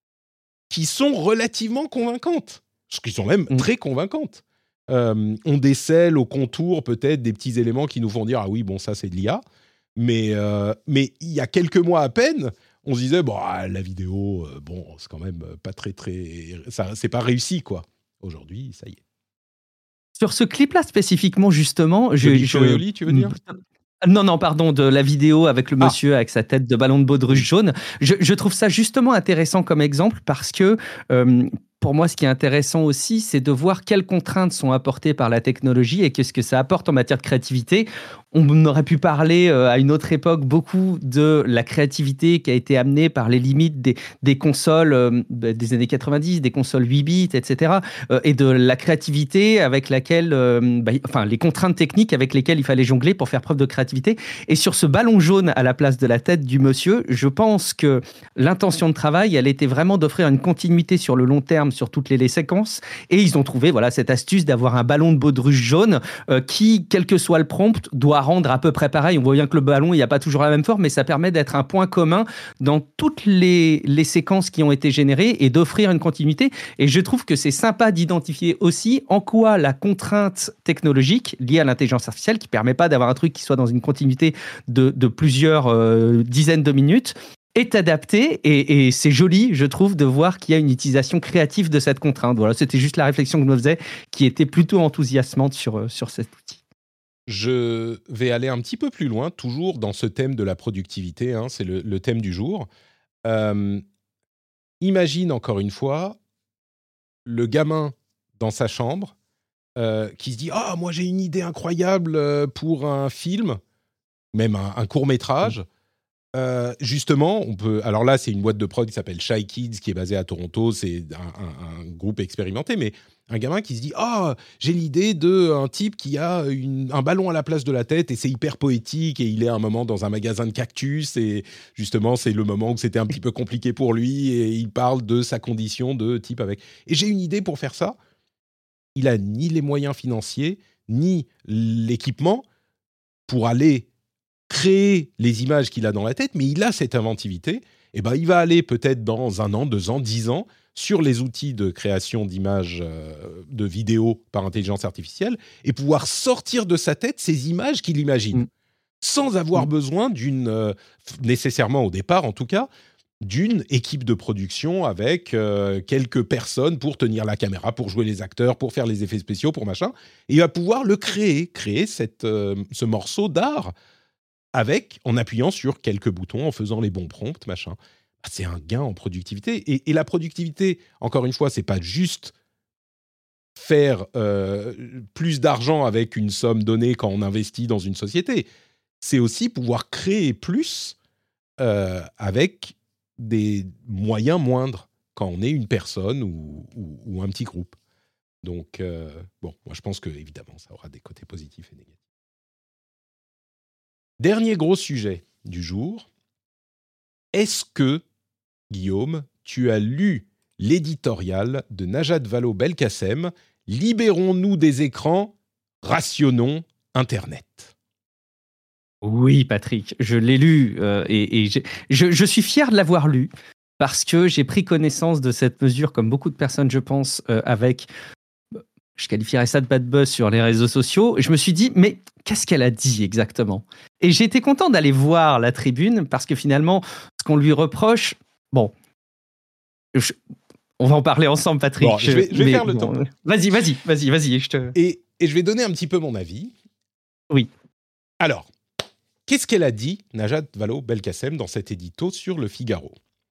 qui sont relativement convaincantes, qui sont même mmh. très convaincantes. Euh, on décèle au contour peut-être des petits éléments qui nous font dire « Ah oui, bon, ça c'est de l'I A ». Mais euh, mais il y a quelques mois à peine, on se disait bon ah, la vidéo euh, bon c'est quand même pas très très ça c'est pas réussi quoi. Aujourd'hui ça y est. Sur ce clip-là spécifiquement justement, je, je, je Oli, tu veux dire? Non, non, pardon, de la vidéo avec le monsieur ah. avec sa tête de ballon de baudruche jaune. Je, je trouve ça justement intéressant comme exemple parce que euh, pour moi, ce qui est intéressant aussi, c'est de voir quelles contraintes sont apportées par la technologie et qu'est-ce que ça apporte en matière de créativité. On aurait pu parler euh, à une autre époque beaucoup de la créativité qui a été amenée par les limites des, des consoles euh, des années quatre-vingt-dix, des consoles huit bits, et cetera. Euh, et de la créativité avec laquelle, euh, bah, enfin, les contraintes techniques avec lesquelles il fallait jongler pour faire preuve de créativité. Et sur ce ballon jaune à la place de la tête du monsieur, je pense que l'intention de travail, elle était vraiment d'offrir une continuité sur le long terme sur toutes les, les séquences. Et ils ont trouvé voilà, cette astuce d'avoir un ballon de baudruche jaune euh, qui, quel que soit le prompt, doit rendre à peu près pareil. On voit bien que le ballon, il n'y a pas toujours la même forme, mais ça permet d'être un point commun dans toutes les, les séquences qui ont été générées et d'offrir une continuité. Et je trouve que c'est sympa d'identifier aussi en quoi la contrainte technologique liée à l'intelligence artificielle, qui ne permet pas d'avoir un truc qui soit dans une continuité de, de plusieurs euh, dizaines de minutes, est adapté et, et c'est joli, je trouve, de voir qu'il y a une utilisation créative de cette contrainte. Voilà, c'était juste la réflexion que je me faisais, qui était plutôt enthousiasmante sur, sur cet outil. Je vais aller un petit peu plus loin, toujours dans ce thème de la productivité, hein, c'est le, le thème du jour. Euh, imagine encore une fois le gamin dans sa chambre euh, qui se dit « Ah, oh, moi j'ai une idée incroyable pour un film, même un, un court-métrage. » euh, justement, on peut. Alors là, c'est une boîte de prod qui s'appelle Shy Kids, qui est basée à Toronto. C'est un, un, un groupe expérimenté, mais un gamin qui se dit ah, oh, j'ai l'idée d'un type qui a une, un ballon à la place de la tête et c'est hyper poétique et il est à un moment dans un magasin de cactus et justement c'est le moment où c'était un petit peu compliqué pour lui et il parle de sa condition de type avec. Et j'ai une idée pour faire ça. Il a ni les moyens financiers ni l'équipement pour aller créer les images qu'il a dans la tête, mais il a cette inventivité. Et ben, il va aller peut-être dans un an, deux ans, dix ans sur les outils de création d'images, euh, de vidéos par intelligence artificielle et pouvoir sortir de sa tête ces images qu'il imagine, mmh. sans avoir mmh. besoin d'une, euh, nécessairement au départ en tout cas, d'une équipe de production avec euh, quelques personnes pour tenir la caméra, pour jouer les acteurs, pour faire les effets spéciaux, pour machin. Et il va pouvoir le créer, créer cette, euh, ce morceau d'art avec, en appuyant sur quelques boutons, en faisant les bons prompts, machin. C'est un gain en productivité. Et, et la productivité, encore une fois, c'est pas juste faire euh, plus d'argent avec une somme donnée quand on investit dans une société. C'est aussi pouvoir créer plus euh, avec des moyens moindres quand on est une personne ou, ou, ou un petit groupe. Donc, euh, bon, moi je pense que évidemment, ça aura des côtés positifs et négatifs. Dernier gros sujet du jour. Est-ce que, Guillaume, tu as lu l'éditorial de Najat Vallaud-Belkacem « Libérons-nous des écrans, rationnons Internet ». Oui, Patrick, je l'ai lu euh, et, et je, je suis fier de l'avoir lu parce que j'ai pris connaissance de cette mesure, comme beaucoup de personnes, je pense, euh, avec... Je qualifierais ça de bad buzz sur les réseaux sociaux. Je me suis dit, mais qu'est-ce qu'elle a dit exactement ? Et j'ai été content d'aller voir la tribune parce que finalement, ce qu'on lui reproche, bon, je, on va en parler ensemble, Patrick. Bon, je vais, je vais faire le bon, temps. Vas-y, vas-y, vas-y, vas-y. Je te... et, et je vais donner un petit peu mon avis. Oui. Alors, qu'est-ce qu'elle a dit, Najat Vallaud-Belkacem, dans cet édito sur Le Figaro ?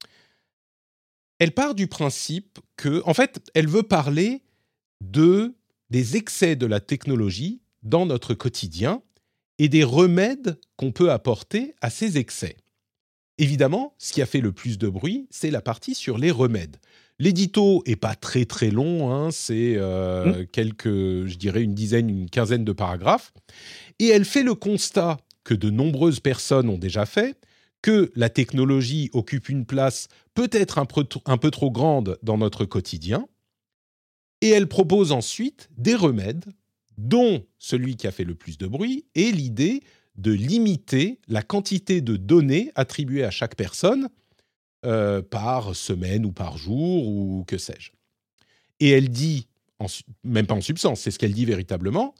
Elle part du principe que, en fait, elle veut parler de, des excès de la technologie dans notre quotidien et des remèdes qu'on peut apporter à ces excès. Évidemment, ce qui a fait le plus de bruit, c'est la partie sur les remèdes. L'édito n'est pas très très long, hein, c'est euh, mmh. quelques, je dirais une dizaine, une quinzaine de paragraphes. Et elle fait le constat que de nombreuses personnes ont déjà fait, que la technologie occupe une place peut-être un peu, un peu trop grande dans notre quotidien. Et elle propose ensuite des remèdes, dont celui qui a fait le plus de bruit, est l'idée de limiter la quantité de données attribuées à chaque personne euh, par semaine ou par jour ou que sais-je. Et elle dit, en, même pas en substance, c'est ce qu'elle dit véritablement,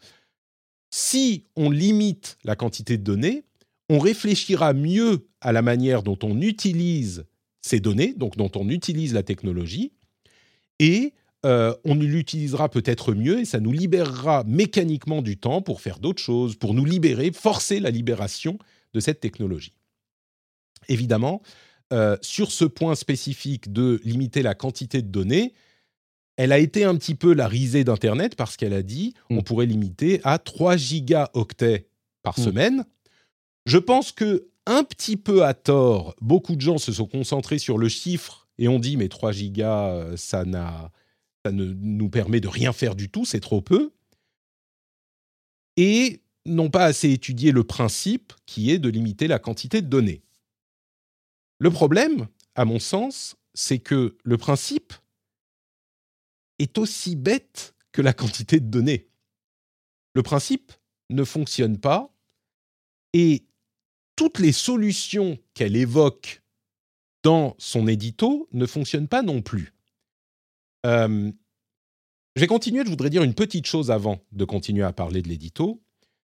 si on limite la quantité de données, on réfléchira mieux à la manière dont on utilise ces données, donc dont on utilise la technologie, et Euh, on l'utilisera peut-être mieux et ça nous libérera mécaniquement du temps pour faire d'autres choses, pour nous libérer, forcer la libération de cette technologie. Évidemment, euh, sur ce point spécifique de limiter la quantité de données, elle a été un petit peu la risée d'Internet parce qu'elle a dit mmh. on pourrait limiter à trois gigaoctets par mmh. semaine. Je pense que un petit peu à tort, beaucoup de gens se sont concentrés sur le chiffre et ont dit mais trois gigas, ça n'a... ça ne nous permet de rien faire du tout, c'est trop peu, et n'ont pas assez étudié le principe qui est de limiter la quantité de données. Le problème, à mon sens, c'est que le principe est aussi bête que la quantité de données. Le principe ne fonctionne pas, et toutes les solutions qu'elle évoque dans son édito ne fonctionnent pas non plus. Euh, je vais continuer, je voudrais dire une petite chose avant de continuer à parler de l'édito.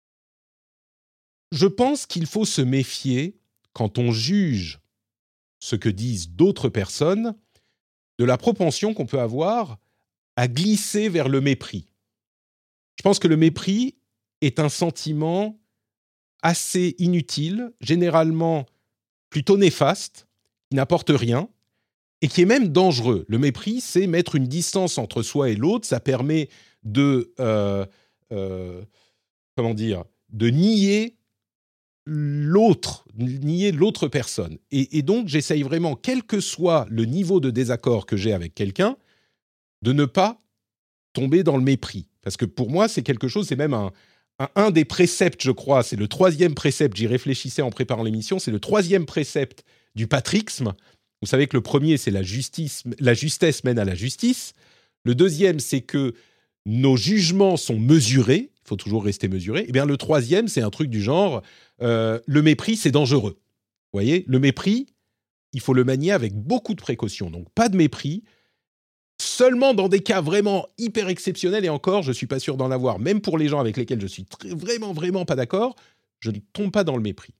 Je pense qu'il faut se méfier, quand on juge ce que disent d'autres personnes, de la propension qu'on peut avoir à glisser vers le mépris. Je pense que le mépris est un sentiment assez inutile, généralement plutôt néfaste, qui n'apporte rien, et qui est même dangereux. Le mépris, c'est mettre une distance entre soi et l'autre. Ça permet de, euh, euh, comment dire, de nier l'autre, nier l'autre personne. Et, et donc, j'essaye vraiment, quel que soit le niveau de désaccord que j'ai avec quelqu'un, de ne pas tomber dans le mépris. Parce que pour moi, c'est quelque chose, c'est même un, un, un des préceptes, je crois, c'est le troisième précepte, j'y réfléchissais en préparant l'émission, c'est le troisième précepte du patrixme. Vous savez que le premier, c'est la justice, la justesse mène à la justice. Le deuxième, c'est que nos jugements sont mesurés. Il faut toujours rester mesuré. Et bien, le troisième, c'est un truc du genre, euh, le mépris, c'est dangereux. Vous voyez, le mépris, il faut le manier avec beaucoup de précautions. Donc, pas de mépris. Seulement dans des cas vraiment hyper exceptionnels, et encore, je ne suis pas sûr d'en avoir, même pour les gens avec lesquels je suis très, vraiment, vraiment pas d'accord, je ne tombe pas dans le mépris.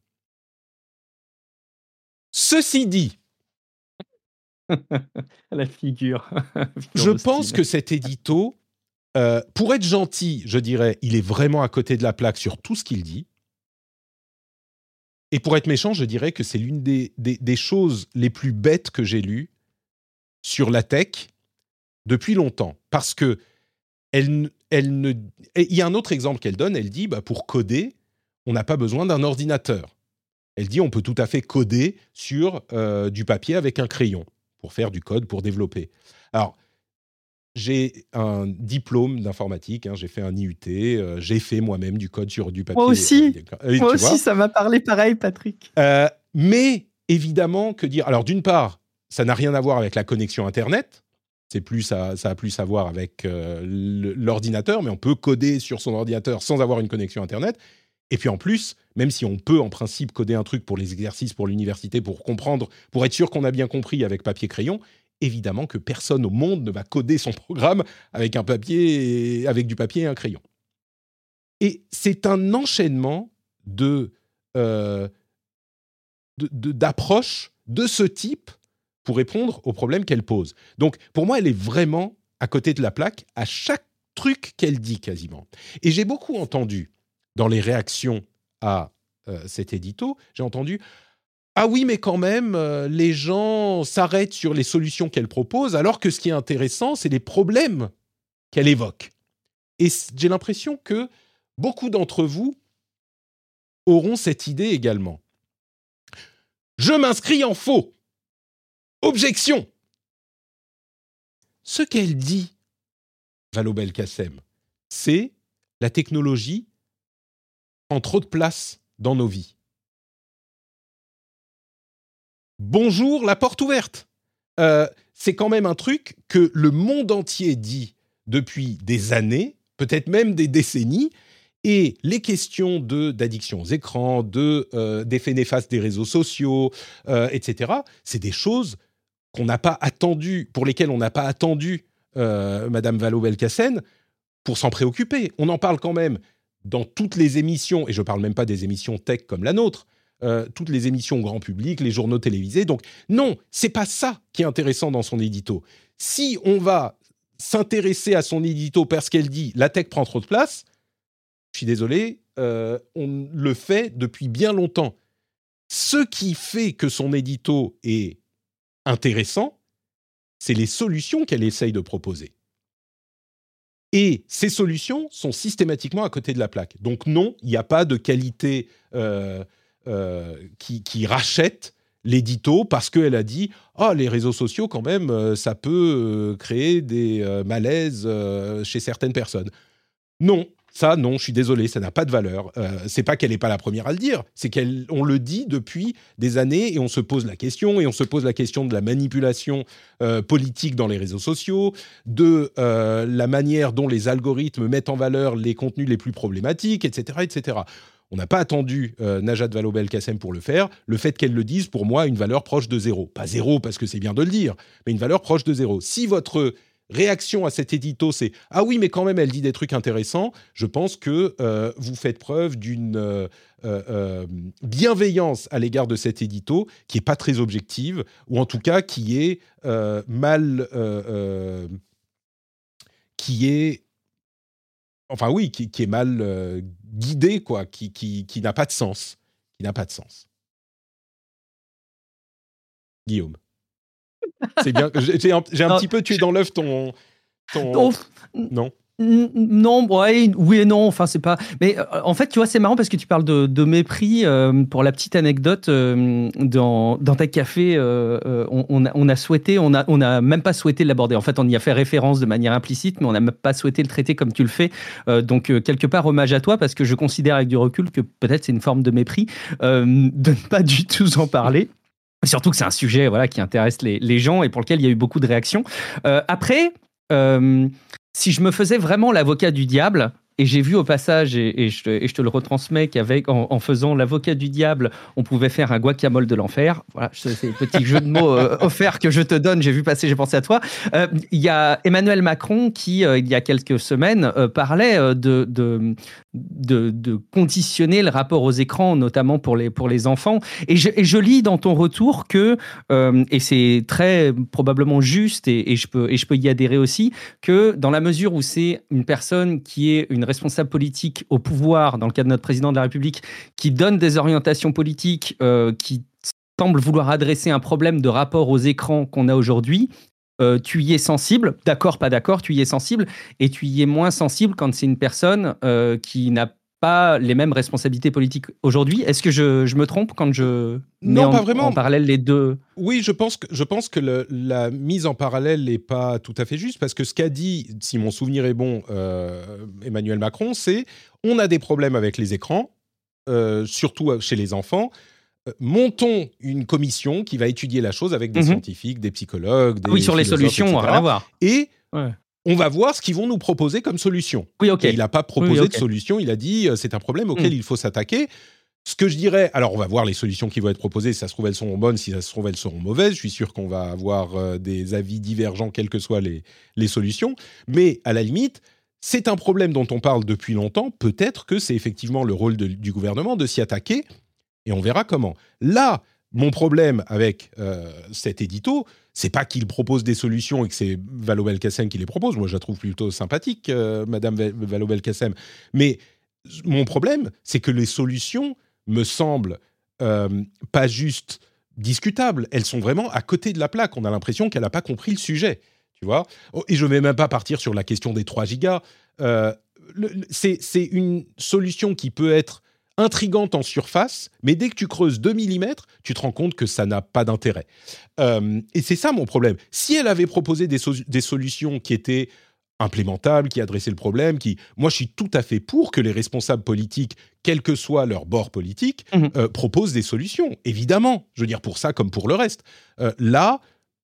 Ceci dit, la figure. je pense que cet édito, euh, pour être gentil, je dirais, il est vraiment à côté de la plaque sur tout ce qu'il dit. Et pour être méchant, je dirais que c'est l'une des, des, des choses les plus bêtes que j'ai lues sur la tech depuis longtemps. Parce que elle, elle ne... il y a un autre exemple qu'elle donne, elle dit, bah, pour coder, on n'a pas besoin d'un ordinateur. Elle dit, on peut tout à fait coder sur euh, du papier avec un crayon, pour faire du code, pour développer. Alors, j'ai un diplôme d'informatique, hein, j'ai fait un I U T, euh, j'ai fait moi-même du code sur du papier. Moi aussi, euh, moi aussi ça m'a parlé pareil, Patrick. Euh, mais évidemment, que dire... Alors, d'une part, ça n'a rien à voir avec la connexion Internet, c'est plus, ça, ça a plus à voir avec euh, l'ordinateur, mais on peut coder sur son ordinateur sans avoir une connexion Internet. Et puis en plus, même si on peut en principe coder un truc pour les exercices, pour l'université, pour comprendre, pour être sûr qu'on a bien compris avec papier-crayon, évidemment que personne au monde ne va coder son programme avec un papier, avec du papier et un crayon. Et c'est un enchaînement de, euh, de, de, d'approches de ce type pour répondre aux problèmes qu'elle pose. Donc, pour moi, elle est vraiment à côté de la plaque à chaque truc qu'elle dit quasiment. Et j'ai beaucoup entendu dans les réactions à euh, cet édito, j'ai entendu « Ah oui, mais quand même, euh, les gens s'arrêtent sur les solutions qu'elle propose, alors que ce qui est intéressant, c'est les problèmes qu'elle évoque. » Et j'ai l'impression que beaucoup d'entre vous auront cette idée également. Je m'inscris en faux. Objection. Ce qu'elle dit, Vallaud-Belkacem, c'est la technologie prend trop de place dans nos vies. Bonjour, la porte ouverte. Euh, c'est quand même un truc que le monde entier dit depuis des années, peut-être même des décennies, et les questions de, d'addiction aux écrans, de, euh, d'effets néfastes des réseaux sociaux, euh, et cetera, c'est des choses qu'on n'a pas attendu, pour lesquelles on n'a pas attendu euh, Madame Vallaud-Belkacem pour s'en préoccuper. On en parle quand même dans toutes les émissions, et je ne parle même pas des émissions tech comme la nôtre, euh, toutes les émissions grand public, les journaux télévisés. Donc non, c'est pas ça qui est intéressant dans son édito. Si on va s'intéresser à son édito parce qu'elle dit « la tech prend trop de place », je suis désolé, euh, on le fait depuis bien longtemps. Ce qui fait que son édito est intéressant, c'est les solutions qu'elle essaye de proposer. Et ces solutions sont systématiquement à côté de la plaque. Donc non, il n'y a pas de qualité euh, euh, qui, qui rachète l'édito parce qu'elle a dit « Ah, les réseaux sociaux, quand même, ça peut créer des euh, malaises euh, chez certaines personnes. » Non, ça, non, je suis désolé, ça n'a pas de valeur. Euh, c'est pas qu'elle n'est pas la première à le dire, c'est qu'on le dit depuis des années et on se pose la question, et on se pose la question de la manipulation euh, politique dans les réseaux sociaux, de euh, la manière dont les algorithmes mettent en valeur les contenus les plus problématiques, et cetera, et cetera. On n'a pas attendu euh, Najat Vallaud-Belkacem pour le faire. Le fait qu'elle le dise, pour moi, une valeur proche de zéro. Pas zéro, parce que c'est bien de le dire, mais une valeur proche de zéro. Si votre réaction à cet édito, c'est « Ah oui, mais quand même, elle dit des trucs intéressants », je pense que euh, vous faites preuve d'une euh, euh, bienveillance à l'égard de cet édito qui n'est pas très objective, ou en tout cas qui est euh, mal... Euh, euh, qui est... Enfin oui, qui, qui est mal euh, guidé, quoi, qui, qui, qui n'a pas de sens. Qui n'a pas de sens. Guillaume. C'est bien. J'ai un, j'ai un petit peu tué dans l'œuf ton. ton... Oh. Non. Non, ouais, oui et non. Enfin, c'est pas. Mais euh, en fait, tu vois, c'est marrant parce que tu parles de, de mépris. Euh, pour la petite anecdote, euh, dans dans ta café, euh, euh, on, on, a, on a souhaité, on a on a même pas souhaité l'aborder. En fait, on y a fait référence de manière implicite, mais on n'a même pas souhaité le traiter comme tu le fais. Euh, donc euh, quelque part, hommage à toi parce que je considère avec du recul que peut-être c'est une forme de mépris euh, de ne pas du tout en parler. Surtout que c'est un sujet, voilà, qui intéresse les, les gens et pour lequel il y a eu beaucoup de réactions. Euh, après. Euh, Si je me faisais vraiment l'avocat du diable, et j'ai vu au passage, et, et, je, te, et je te le retransmets, qu'avec en, en faisant l'avocat du diable, on pouvait faire un guacamole de l'enfer. Voilà, c'est le petit jeu de mots euh, offert que je te donne. J'ai vu passer, j'ai pensé à toi. Euh, il y a Emmanuel Macron qui, euh, il y a quelques semaines, euh, parlait euh, de, de, de, de conditionner le rapport aux écrans, notamment pour les, pour les enfants. Et je, et je lis dans ton retour que, euh, et c'est très probablement juste, et, et, je peux, et je peux y adhérer aussi, que dans la mesure où c'est une personne qui est une responsable politique au pouvoir, dans le cas de notre président de la République, qui donne des orientations politiques, euh, qui semble vouloir adresser un problème de rapport aux écrans qu'on a aujourd'hui, euh, tu y es sensible, d'accord, pas d'accord, tu y es sensible, et tu y es moins sensible quand c'est une personne euh, qui n'a pas les mêmes responsabilités politiques aujourd'hui. Est-ce que je, je me trompe quand je mets non, en, pas vraiment. en parallèle les deux? Oui, je pense que, je pense que le, la mise en parallèle n'est pas tout à fait juste, parce que ce qu'a dit, si mon souvenir est bon, euh, Emmanuel Macron, c'est on a des problèmes avec les écrans, euh, surtout chez les enfants. Euh, montons une commission qui va étudier la chose avec des mm-hmm. scientifiques, des psychologues, des oui, sur les solutions, et cetera. Rien à voir. Et ouais. on va voir ce qu'ils vont nous proposer comme solution. Oui, ok. Et il n'a pas proposé oui, okay. de solution, il a dit euh, c'est un problème auquel mm. il faut s'attaquer. Ce que je dirais, alors on va voir les solutions qui vont être proposées, si ça se trouve elles seront bonnes, si ça se trouve elles seront mauvaises, je suis sûr qu'on va avoir euh, des avis divergents quelles que soient les, les solutions, mais à la limite, c'est un problème dont on parle depuis longtemps, peut-être que c'est effectivement le rôle de, du gouvernement de s'y attaquer, et on verra comment. Là, mon problème avec euh, cet édito, c'est pas qu'il propose des solutions et que c'est Vallaud-Belkacem qui les propose, moi je la trouve plutôt sympathique, euh, Madame Vallaud-Belkacem, mais mon problème, c'est que les solutions me semblent euh, pas juste discutables, elles sont vraiment à côté de la plaque, on a l'impression qu'elle n'a pas compris le sujet, tu vois. Et je ne vais même pas partir sur la question des trois gigas, euh, le, c'est, c'est une solution qui peut être intrigante en surface, mais dès que tu creuses deux millimètres, tu te rends compte que ça n'a pas d'intérêt. Euh, et c'est ça mon problème. Si elle avait proposé des, so- des solutions qui étaient implémentables, qui adressaient le problème, qui... moi je suis tout à fait pour que les responsables politiques, quel que soit leur bord politique, mmh. euh, proposent des solutions, évidemment. Je veux dire, pour ça comme pour le reste. Euh, là,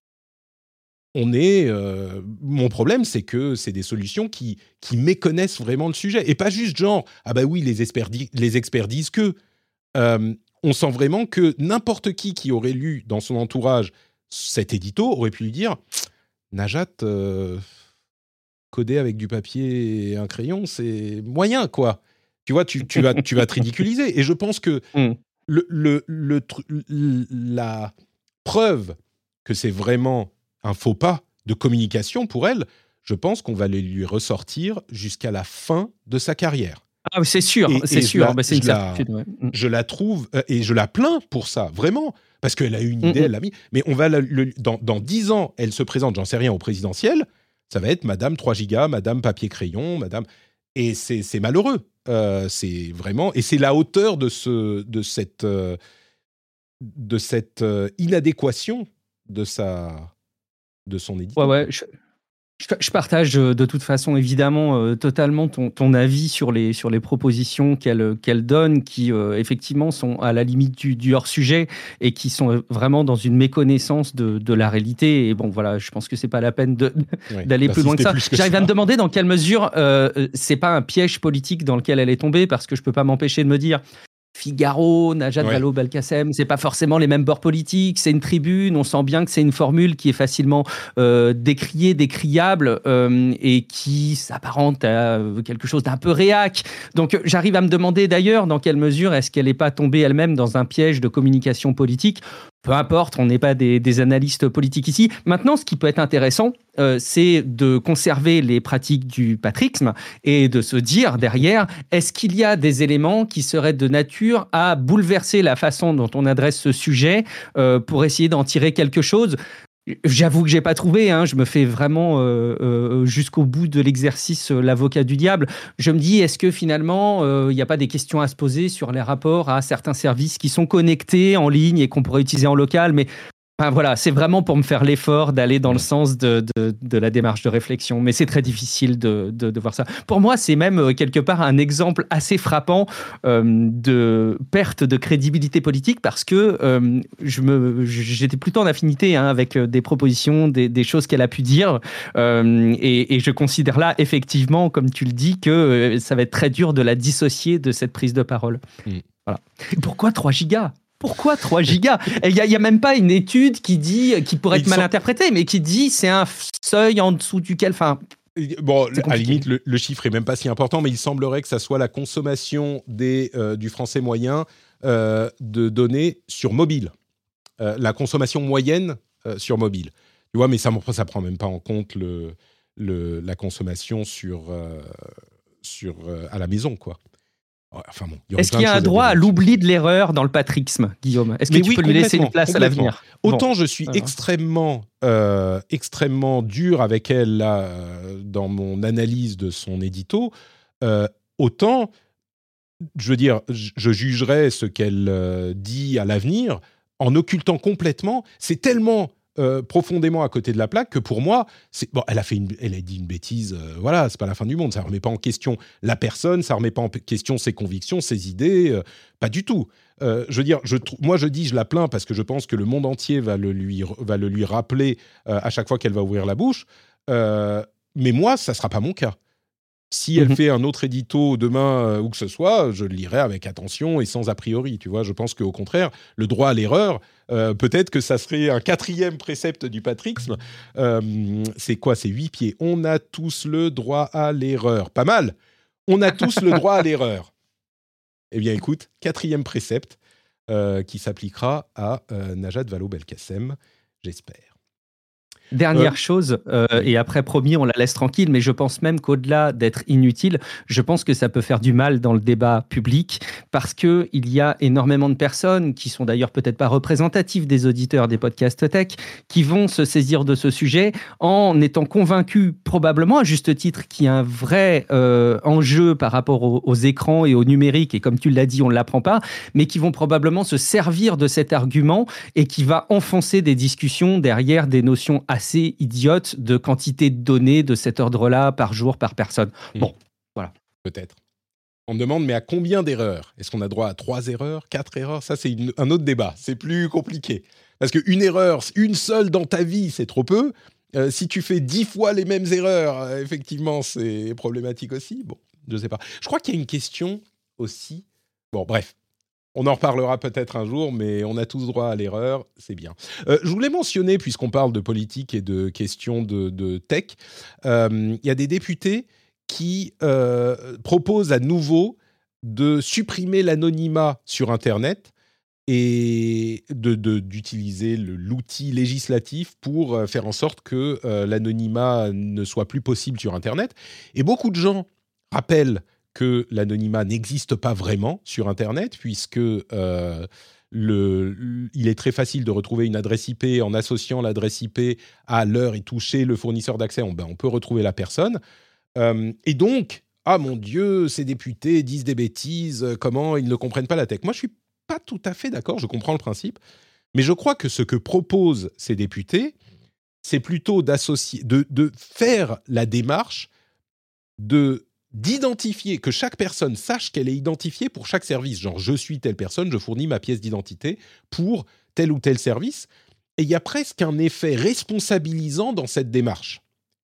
on est... Euh, mon problème, c'est que c'est des solutions qui, qui méconnaissent vraiment le sujet. Et pas juste genre, ah bah oui, les experts, di- les experts disent que... Euh, on sent vraiment que n'importe qui qui aurait lu dans son entourage cet édito aurait pu lui dire « Najat, euh, coder avec du papier et un crayon, c'est moyen, quoi. » Tu vois, tu, tu, vas, tu vas te ridiculiser. Et je pense que mm. le, le, le, le, la preuve que c'est vraiment un faux pas de communication pour elle, je pense qu'on va les lui ressortir jusqu'à la fin de sa carrière. Ah, c'est sûr, et, c'est et sûr. La, bah, c'est une je certitude. La, ouais. Je la trouve, euh, et je la plains pour ça, vraiment. Parce qu'elle a eu une idée, mm-hmm. elle l'a mis. Mais on va la, le, dans, dans dix ans, elle se présente, j'en sais rien, au présidentiel. Ça va être Madame trois gigas, Madame papier-crayon, Madame... Et c'est, c'est malheureux. Euh, c'est vraiment... Et c'est la hauteur de, ce, de cette, euh, de cette euh, inadéquation de, sa, de son édition. Ouais, ouais, je... Je partage de toute façon évidemment euh, totalement ton, ton avis sur les, sur les propositions qu'elle, qu'elle donne qui euh, effectivement sont à la limite du, du hors-sujet et qui sont vraiment dans une méconnaissance de, de la réalité. Et bon voilà, je pense que c'est pas la peine de, oui, d'aller plus loin que ça. Que J'arrive ça. à me demander dans quelle mesure euh, c'est pas un piège politique dans lequel elle est tombée, parce que je peux pas m'empêcher de me dire... Figaro, Najat ouais. Vallaud-Belkacem, c'est pas forcément les mêmes bords politiques, c'est une tribune, on sent bien que c'est une formule qui est facilement euh, décriée, décriable euh, et qui s'apparente à quelque chose d'un peu réac. Donc j'arrive à me demander d'ailleurs dans quelle mesure est-ce qu'elle n'est pas tombée elle-même dans un piège de communication politique. Peu importe, on n'est pas des, des analystes politiques ici. Maintenant, ce qui peut être intéressant, euh, c'est de conserver les pratiques du patrixme et de se dire derrière, est-ce qu'il y a des éléments qui seraient de nature à bouleverser la façon dont on adresse ce sujet euh, pour essayer d'en tirer quelque chose ? J'avoue que j'ai pas trouvé, hein. Je me fais vraiment euh, euh, jusqu'au bout de l'exercice euh, l'avocat du diable. Je me dis, est-ce que finalement, il euh, n'y a pas des questions à se poser sur les rapports à certains services qui sont connectés en ligne et qu'on pourrait utiliser en local, mais enfin, voilà, c'est vraiment pour me faire l'effort d'aller dans le sens de, de, de la démarche de réflexion. Mais c'est très difficile de, de, de voir ça. Pour moi, c'est même euh, quelque part un exemple assez frappant euh, de perte de crédibilité politique parce que euh, je me, j'étais plutôt en affinité hein, avec des propositions, des, des choses qu'elle a pu dire. Euh, et, et je considère là, effectivement, comme tu le dis, que euh, ça va être très dur de la dissocier de cette prise de parole. Mm. Voilà. Et pourquoi trois gigas ? Pourquoi trois gigas ? Il n'y a, a même pas une étude qui dit, qui pourrait être mal sont... interprétée, mais qui dit c'est un seuil en dessous duquel... Enfin, bon, à la limite, le, le chiffre n'est même pas si important, mais il semblerait que ça soit la consommation des, euh, du français moyen euh, de données sur mobile. Euh, la consommation moyenne euh, sur mobile. Tu vois, mais ça ne prend même pas en compte le, le, la consommation sur, euh, sur, euh, à la maison, quoi. Enfin bon, Est-ce qu'il y a un droit à, à l'oubli de l'erreur dans le patrixme, Guillaume ? Est-ce que Mais tu oui, peux lui laisser une place à l'avenir ? Autant bon. je suis Alors. extrêmement, euh, extrêmement dur avec elle là, euh, dans mon analyse de son édito, euh, autant, je veux dire, je jugerai ce qu'elle euh, dit à l'avenir en occultant complètement. C'est tellement... Euh, profondément à côté de la plaque que pour moi, c'est bon. Elle a fait, une, elle a dit une bêtise. Euh, voilà, c'est pas la fin du monde. Ça remet pas en question la personne, ça remet pas en question ses convictions, ses idées, euh, pas du tout. Euh, je veux dire, je, moi je dis, je la plains parce que je pense que le monde entier va le lui, va le lui rappeler euh, à chaque fois qu'elle va ouvrir la bouche. Euh, mais moi, ça sera pas mon cas. Si elle mmh. fait un autre édito demain euh, ou que ce soit, je le lirai avec attention et sans a priori. Tu vois, je pense qu'au contraire, le droit à l'erreur, euh, peut-être que ça serait un quatrième précepte du patrixme. Euh, c'est quoi ? C'est huit pieds. On a tous le droit à l'erreur. Pas mal. On a tous le droit à l'erreur. Eh bien, écoute, quatrième précepte euh, qui s'appliquera à euh, Najat Vallaud-Belkacem, j'espère. Dernière euh, chose, euh, et après promis, on la laisse tranquille, mais je pense même qu'au-delà d'être inutile, je pense que ça peut faire du mal dans le débat public parce qu'il y a énormément de personnes qui sont d'ailleurs peut-être pas représentatives des auditeurs des podcasts tech qui vont se saisir de ce sujet en étant convaincus, probablement à juste titre, qu'il y a un vrai euh, enjeu par rapport aux, aux écrans et au numérique, et comme tu l'as dit, on ne l'apprend pas, mais qui vont probablement se servir de cet argument et qui va enfoncer des discussions derrière des notions assez idiote de quantité de données de cet ordre-là par jour, par personne. Bon, mmh. voilà. Peut-être. On me demande, mais à combien d'erreurs ? Est-ce qu'on a droit à trois erreurs, quatre erreurs ? Ça, c'est une, un autre débat. C'est plus compliqué. Parce qu'une erreur, une seule dans ta vie, c'est trop peu. Euh, si tu fais dix fois les mêmes erreurs, euh, effectivement, c'est problématique aussi. Bon, je ne sais pas. Je crois qu'il y a une question aussi. Bon, bref. On en reparlera peut-être un jour, mais on a tous droit à l'erreur, c'est bien. Euh, je voulais mentionner, puisqu'on parle de politique et de questions de, de tech, il euh, y a des députés qui euh, proposent à nouveau de supprimer l'anonymat sur Internet et de, de, d'utiliser le, l'outil législatif pour faire en sorte que euh, l'anonymat ne soit plus possible sur Internet. Et beaucoup de gens rappellent que l'anonymat n'existe pas vraiment sur Internet, puisque euh, le, il est très facile de retrouver une adresse I P en associant l'adresse I P à l'heure et toucher le fournisseur d'accès. On, ben, on peut retrouver la personne. Euh, et donc, ah mon Dieu, ces députés disent des bêtises, comment ils ne comprennent pas la tech ? Moi, je ne suis pas tout à fait d'accord, je comprends le principe, mais je crois que ce que proposent ces députés, c'est plutôt d'associer, de, de faire la démarche de d'identifier, que chaque personne sache qu'elle est identifiée pour chaque service. Genre, je suis telle personne, je fournis ma pièce d'identité pour tel ou tel service. Et il y a presque un effet responsabilisant dans cette démarche.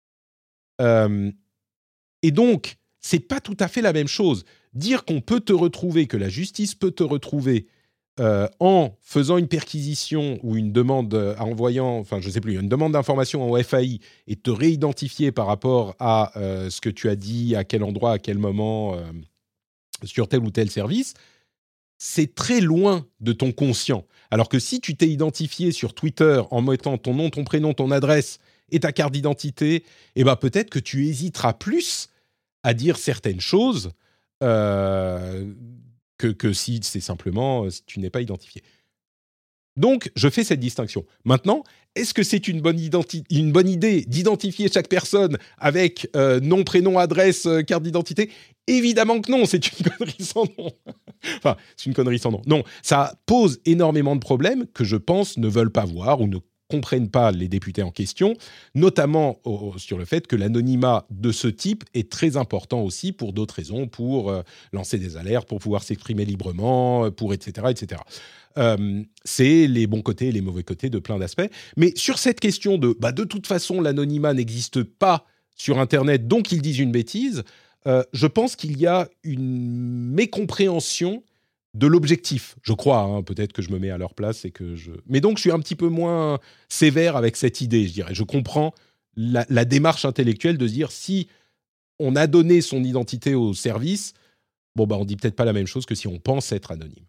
Euh, et donc, c'est pas tout à fait la même chose. Dire qu'on peut te retrouver, que la justice peut te retrouver euh, en faisant une perquisition ou une demande, en envoyant, enfin je sais plus, une demande d'information en F A I et te réidentifier par rapport à euh, ce que tu as dit, à quel endroit, à quel moment, euh, sur tel ou tel service, c'est très loin de ton conscient. Alors que si tu t'es identifié sur Twitter en mettant ton nom, ton prénom, ton adresse et ta carte d'identité, eh ben peut-être que tu hésiteras plus à dire certaines choses euh, que, que si c'est simplement si tu n'es pas identifié. Donc, je fais cette distinction. Maintenant, est-ce que c'est une bonne, identi- une bonne idée d'identifier chaque personne avec euh, nom, prénom, adresse, euh, carte d'identité ? Évidemment que non, c'est une connerie sans nom. Enfin, c'est une connerie sans nom. Non, ça pose énormément de problèmes que je pense ne veulent pas voir ou ne comprennent pas les députés en question, notamment au, sur le fait que l'anonymat de ce type est très important aussi pour d'autres raisons, pour euh, lancer des alertes, pour pouvoir s'exprimer librement, pour et cetera, et cetera. Euh, c'est les bons côtés et les mauvais côtés de plein d'aspects. Mais sur cette question de, bah, de toute façon, l'anonymat n'existe pas sur Internet, donc ils disent une bêtise, euh, je pense qu'il y a une mécompréhension de l'objectif, je crois, hein, peut-être que je me mets à leur place et que je... Mais donc, je suis un petit peu moins sévère avec cette idée, je dirais. Je comprends la, la démarche intellectuelle de se dire, si on a donné son identité au service, bon, bah, on dit peut-être pas la même chose que si on pense être anonyme.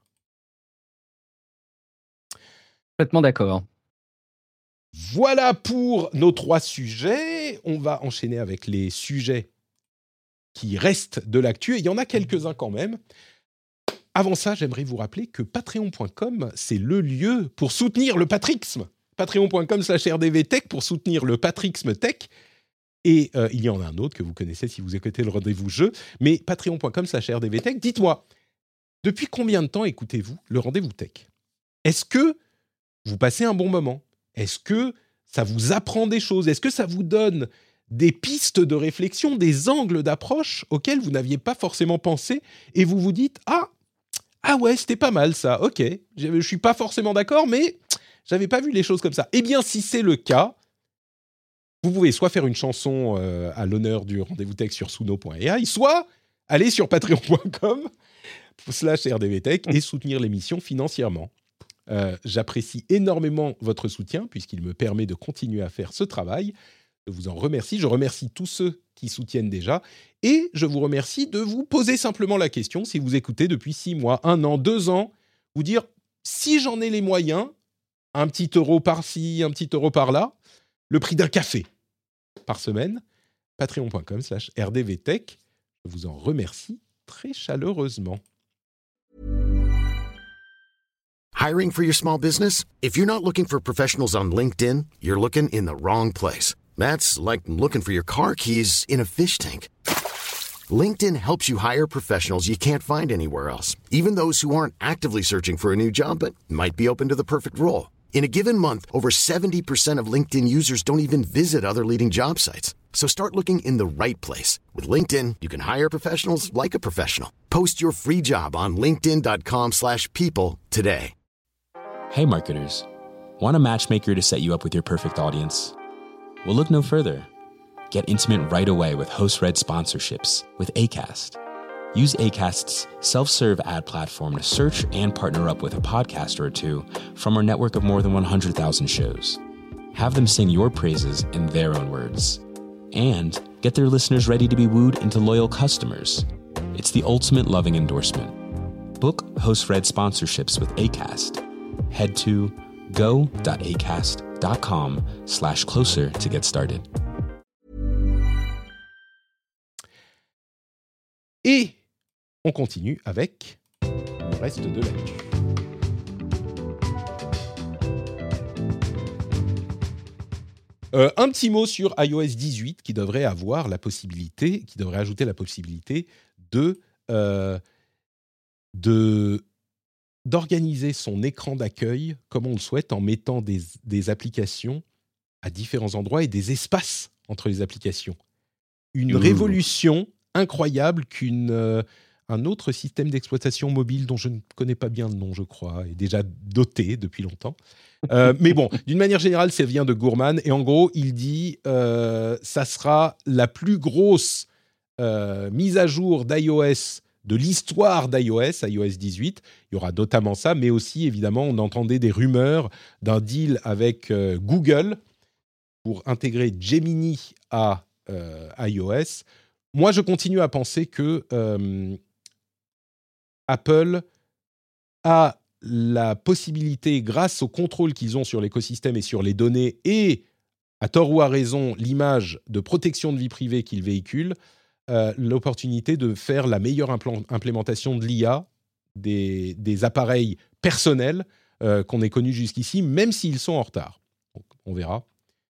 Complètement d'accord. Voilà pour nos trois sujets. On va enchaîner avec les sujets qui restent de l'actu. Et il y en a quelques-uns quand même. Avant ça, j'aimerais vous rappeler que patreon point com, c'est le lieu pour soutenir le patrixme. patreon point com slash R D V Tech pour soutenir le patrixme tech. Et euh, il y en a un autre que vous connaissez si vous écoutez le rendez-vous jeu. Mais patreon point com slash R D V Tech, dites-moi, depuis combien de temps écoutez-vous le rendez-vous tech ? Est-ce que vous passez un bon moment ? Est-ce que ça vous apprend des choses ? Est-ce que ça vous donne des pistes de réflexion, des angles d'approche auxquels vous n'aviez pas forcément pensé et vous vous dites « Ah, ah ouais, c'était pas mal ça, ok, je ne suis pas forcément d'accord, mais j'avais pas vu les choses comme ça. » Eh bien, si c'est le cas, vous pouvez soit faire une chanson euh, à l'honneur du rendez-vous tech sur suno point a i, soit aller sur patreon point com slash R D V Tech et soutenir l'émission financièrement. Euh, j'apprécie énormément votre soutien puisqu'il me permet de continuer à faire ce travail. Je vous en remercie. Je remercie tous ceux qui soutiennent déjà et je vous remercie de vous poser simplement la question, si vous écoutez depuis six mois, un an, deux ans, vous dire si j'en ai les moyens, un petit euro par-ci, un petit euro par-là, le prix d'un café par semaine, patreon point com slash R D V Tech. Je vous en remercie très chaleureusement. Hiring for your small business? If you're not looking for professionals on LinkedIn, you're looking in the wrong place. That's like looking for your car keys in a fish tank. LinkedIn helps you hire professionals you can't find anywhere else, even those who aren't actively searching for a new job but might be open to the perfect role. In a given month, over seventy percent of LinkedIn users don't even visit other leading job sites. So start looking in the right place. With LinkedIn, you can hire professionals like a professional. Post your free job on linkedin dot com slash people today. Hey marketers, want a matchmaker to set you up with your perfect audience? Well, look no further. Get intimate right away with host-read sponsorships with Acast. Use Acast's self-serve ad platform to search and partner up with a podcaster or two from our network of more than one hundred thousand shows. Have them sing your praises in their own words. And get their listeners ready to be wooed into loyal customers. It's the ultimate loving endorsement. Book host-read sponsorships with Acast. Head to go.acast.com slash closer to get started. Et on continue avec le reste de l'actu. Euh, un petit mot sur i O S dix-huit qui devrait avoir la possibilité, qui devrait ajouter la possibilité de, euh, de d'organiser son écran d'accueil comme on le souhaite en mettant des, des applications à différents endroits et des espaces entre les applications. Une mmh. révolution incroyable qu'une euh, un autre système d'exploitation mobile dont je ne connais pas bien le nom, je crois, est déjà doté depuis longtemps. Euh, mais bon, d'une manière générale, ça vient de Gurman. Et en gros, il dit euh, ça sera la plus grosse euh, mise à jour d'iOS de l'histoire d'iOS, i O S dix-huit. Il y aura notamment ça, mais aussi, évidemment, on entendait des rumeurs d'un deal avec euh, Google pour intégrer Gemini à euh, iOS. Moi, je continue à penser que euh, Apple a la possibilité, grâce au contrôle qu'ils ont sur l'écosystème et sur les données, et, à tort ou à raison, l'image de protection de vie privée qu'ils véhiculent, euh, l'opportunité de faire la meilleure impl- implémentation de l'I A des, des appareils personnels euh, qu'on ait connus jusqu'ici, même s'ils sont en retard. Donc, on verra.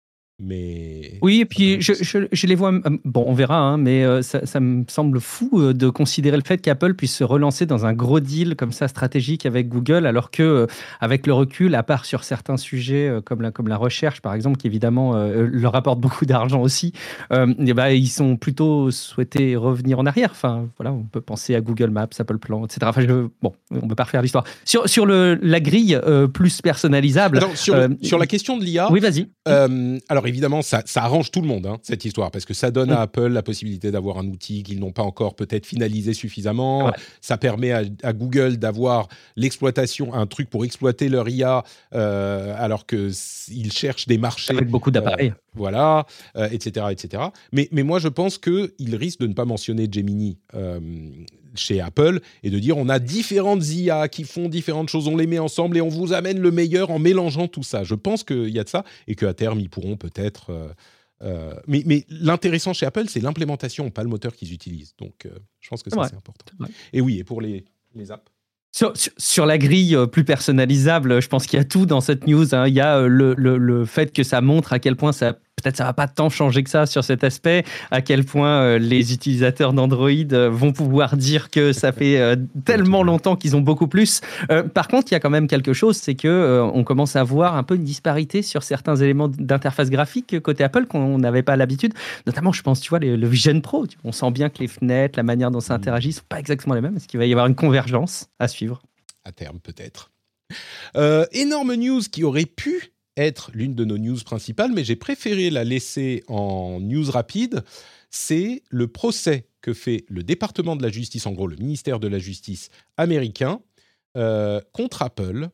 Mais oui, et puis je, je, je les vois. Bon, on verra, hein, mais euh, ça, ça me semble fou euh, de considérer le fait qu'Apple puisse se relancer dans un gros deal comme ça stratégique avec Google, alors que euh, avec le recul, à part sur certains sujets euh, comme la comme la recherche, par exemple, qui évidemment euh, leur apporte beaucoup d'argent aussi, euh, et ben ils sont plutôt souhaités revenir en arrière. Enfin, voilà, on peut penser à Google Maps, Apple Plan, et cetera. Enfin, je, bon, on peut pas refaire l'histoire sur sur le la grille euh, plus personnalisable. Attends, sur, euh, sur la question de l'I A. Oui, vas-y. Euh, alors évidemment, ça, ça arrange tout le monde, hein, cette histoire, parce que ça donne à Apple la possibilité d'avoir un outil qu'ils n'ont pas encore peut-être finalisé suffisamment. Ouais. Ça permet à, à Google d'avoir l'exploitation, un truc pour exploiter leur I A, euh, alors qu'ils cherchent des marchés. Avec beaucoup d'appareils. Euh, voilà, euh, et cetera, et cetera. Mais, mais moi, je pense qu'ils risquent de ne pas mentionner Gemini euh, chez Apple et de dire on a différentes I A qui font différentes choses, on les met ensemble et on vous amène le meilleur en mélangeant tout ça. Je pense qu'il y a de ça et qu'à terme, ils pourront peut-être... Euh, euh, mais, mais l'intéressant chez Apple, c'est l'implémentation, pas le moteur qu'ils utilisent. Donc, euh, je pense que ça, ouais. c'est important. Ouais. Et oui, et pour les, les apps Sur, sur, sur la grille euh, plus personnalisable, je pense qu'il y a tout dans cette news. Hein. Il y a euh, le, le, le fait que ça montre à quel point ça, peut-être ça va pas tant changer que ça sur cet aspect, à quel point euh, les utilisateurs d'Android euh, vont pouvoir dire que ça fait euh, tellement longtemps qu'ils ont beaucoup plus. Euh, par contre, il y a quand même quelque chose, c'est que euh, on commence à voir un peu une disparité sur certains éléments d'interface graphique côté Apple qu'on n'avait pas l'habitude. Notamment, je pense, tu vois, les, le Vision Pro. On sent bien que les fenêtres, la manière dont ça interagit, sont pas exactement les mêmes. Est-ce qu'il va y avoir une convergence à suivre? À terme, peut-être. Euh, énorme news qui aurait pu être l'une de nos news principales, mais j'ai préféré la laisser en news rapide. C'est le procès que fait le département de la justice, en gros le ministère de la justice américain, euh, contre Apple,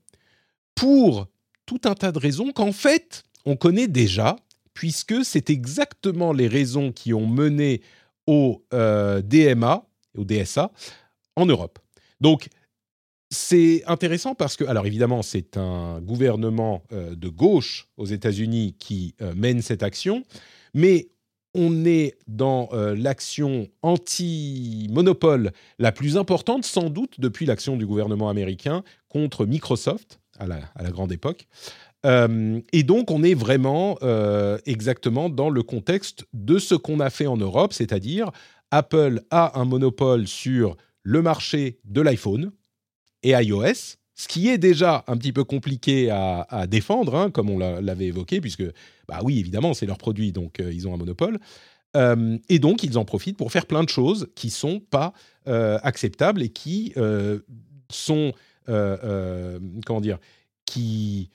pour tout un tas de raisons qu'en fait, on connaît déjà, puisque c'est exactement les raisons qui ont mené au euh, D M A, au D S A, en Europe. Donc, c'est intéressant parce que, alors évidemment, c'est un gouvernement euh, de gauche aux États-Unis qui euh, mène cette action, mais on est dans euh, l'action anti-monopole la plus importante, sans doute, depuis l'action du gouvernement américain contre Microsoft, à la, à la grande époque. Euh, et donc, on est vraiment euh, exactement dans le contexte de ce qu'on a fait en Europe, c'est-à-dire Apple a un monopole sur le marché de l'iPhone et iOS, ce qui est déjà un petit peu compliqué à, à défendre, hein, comme on l'a, l'avait évoqué, puisque, bah oui, évidemment, c'est leur produit, donc euh, ils ont un monopole. Euh, et donc, ils en profitent pour faire plein de choses qui ne sont pas euh, acceptables et qui euh, sont, euh, euh, comment dire, qui,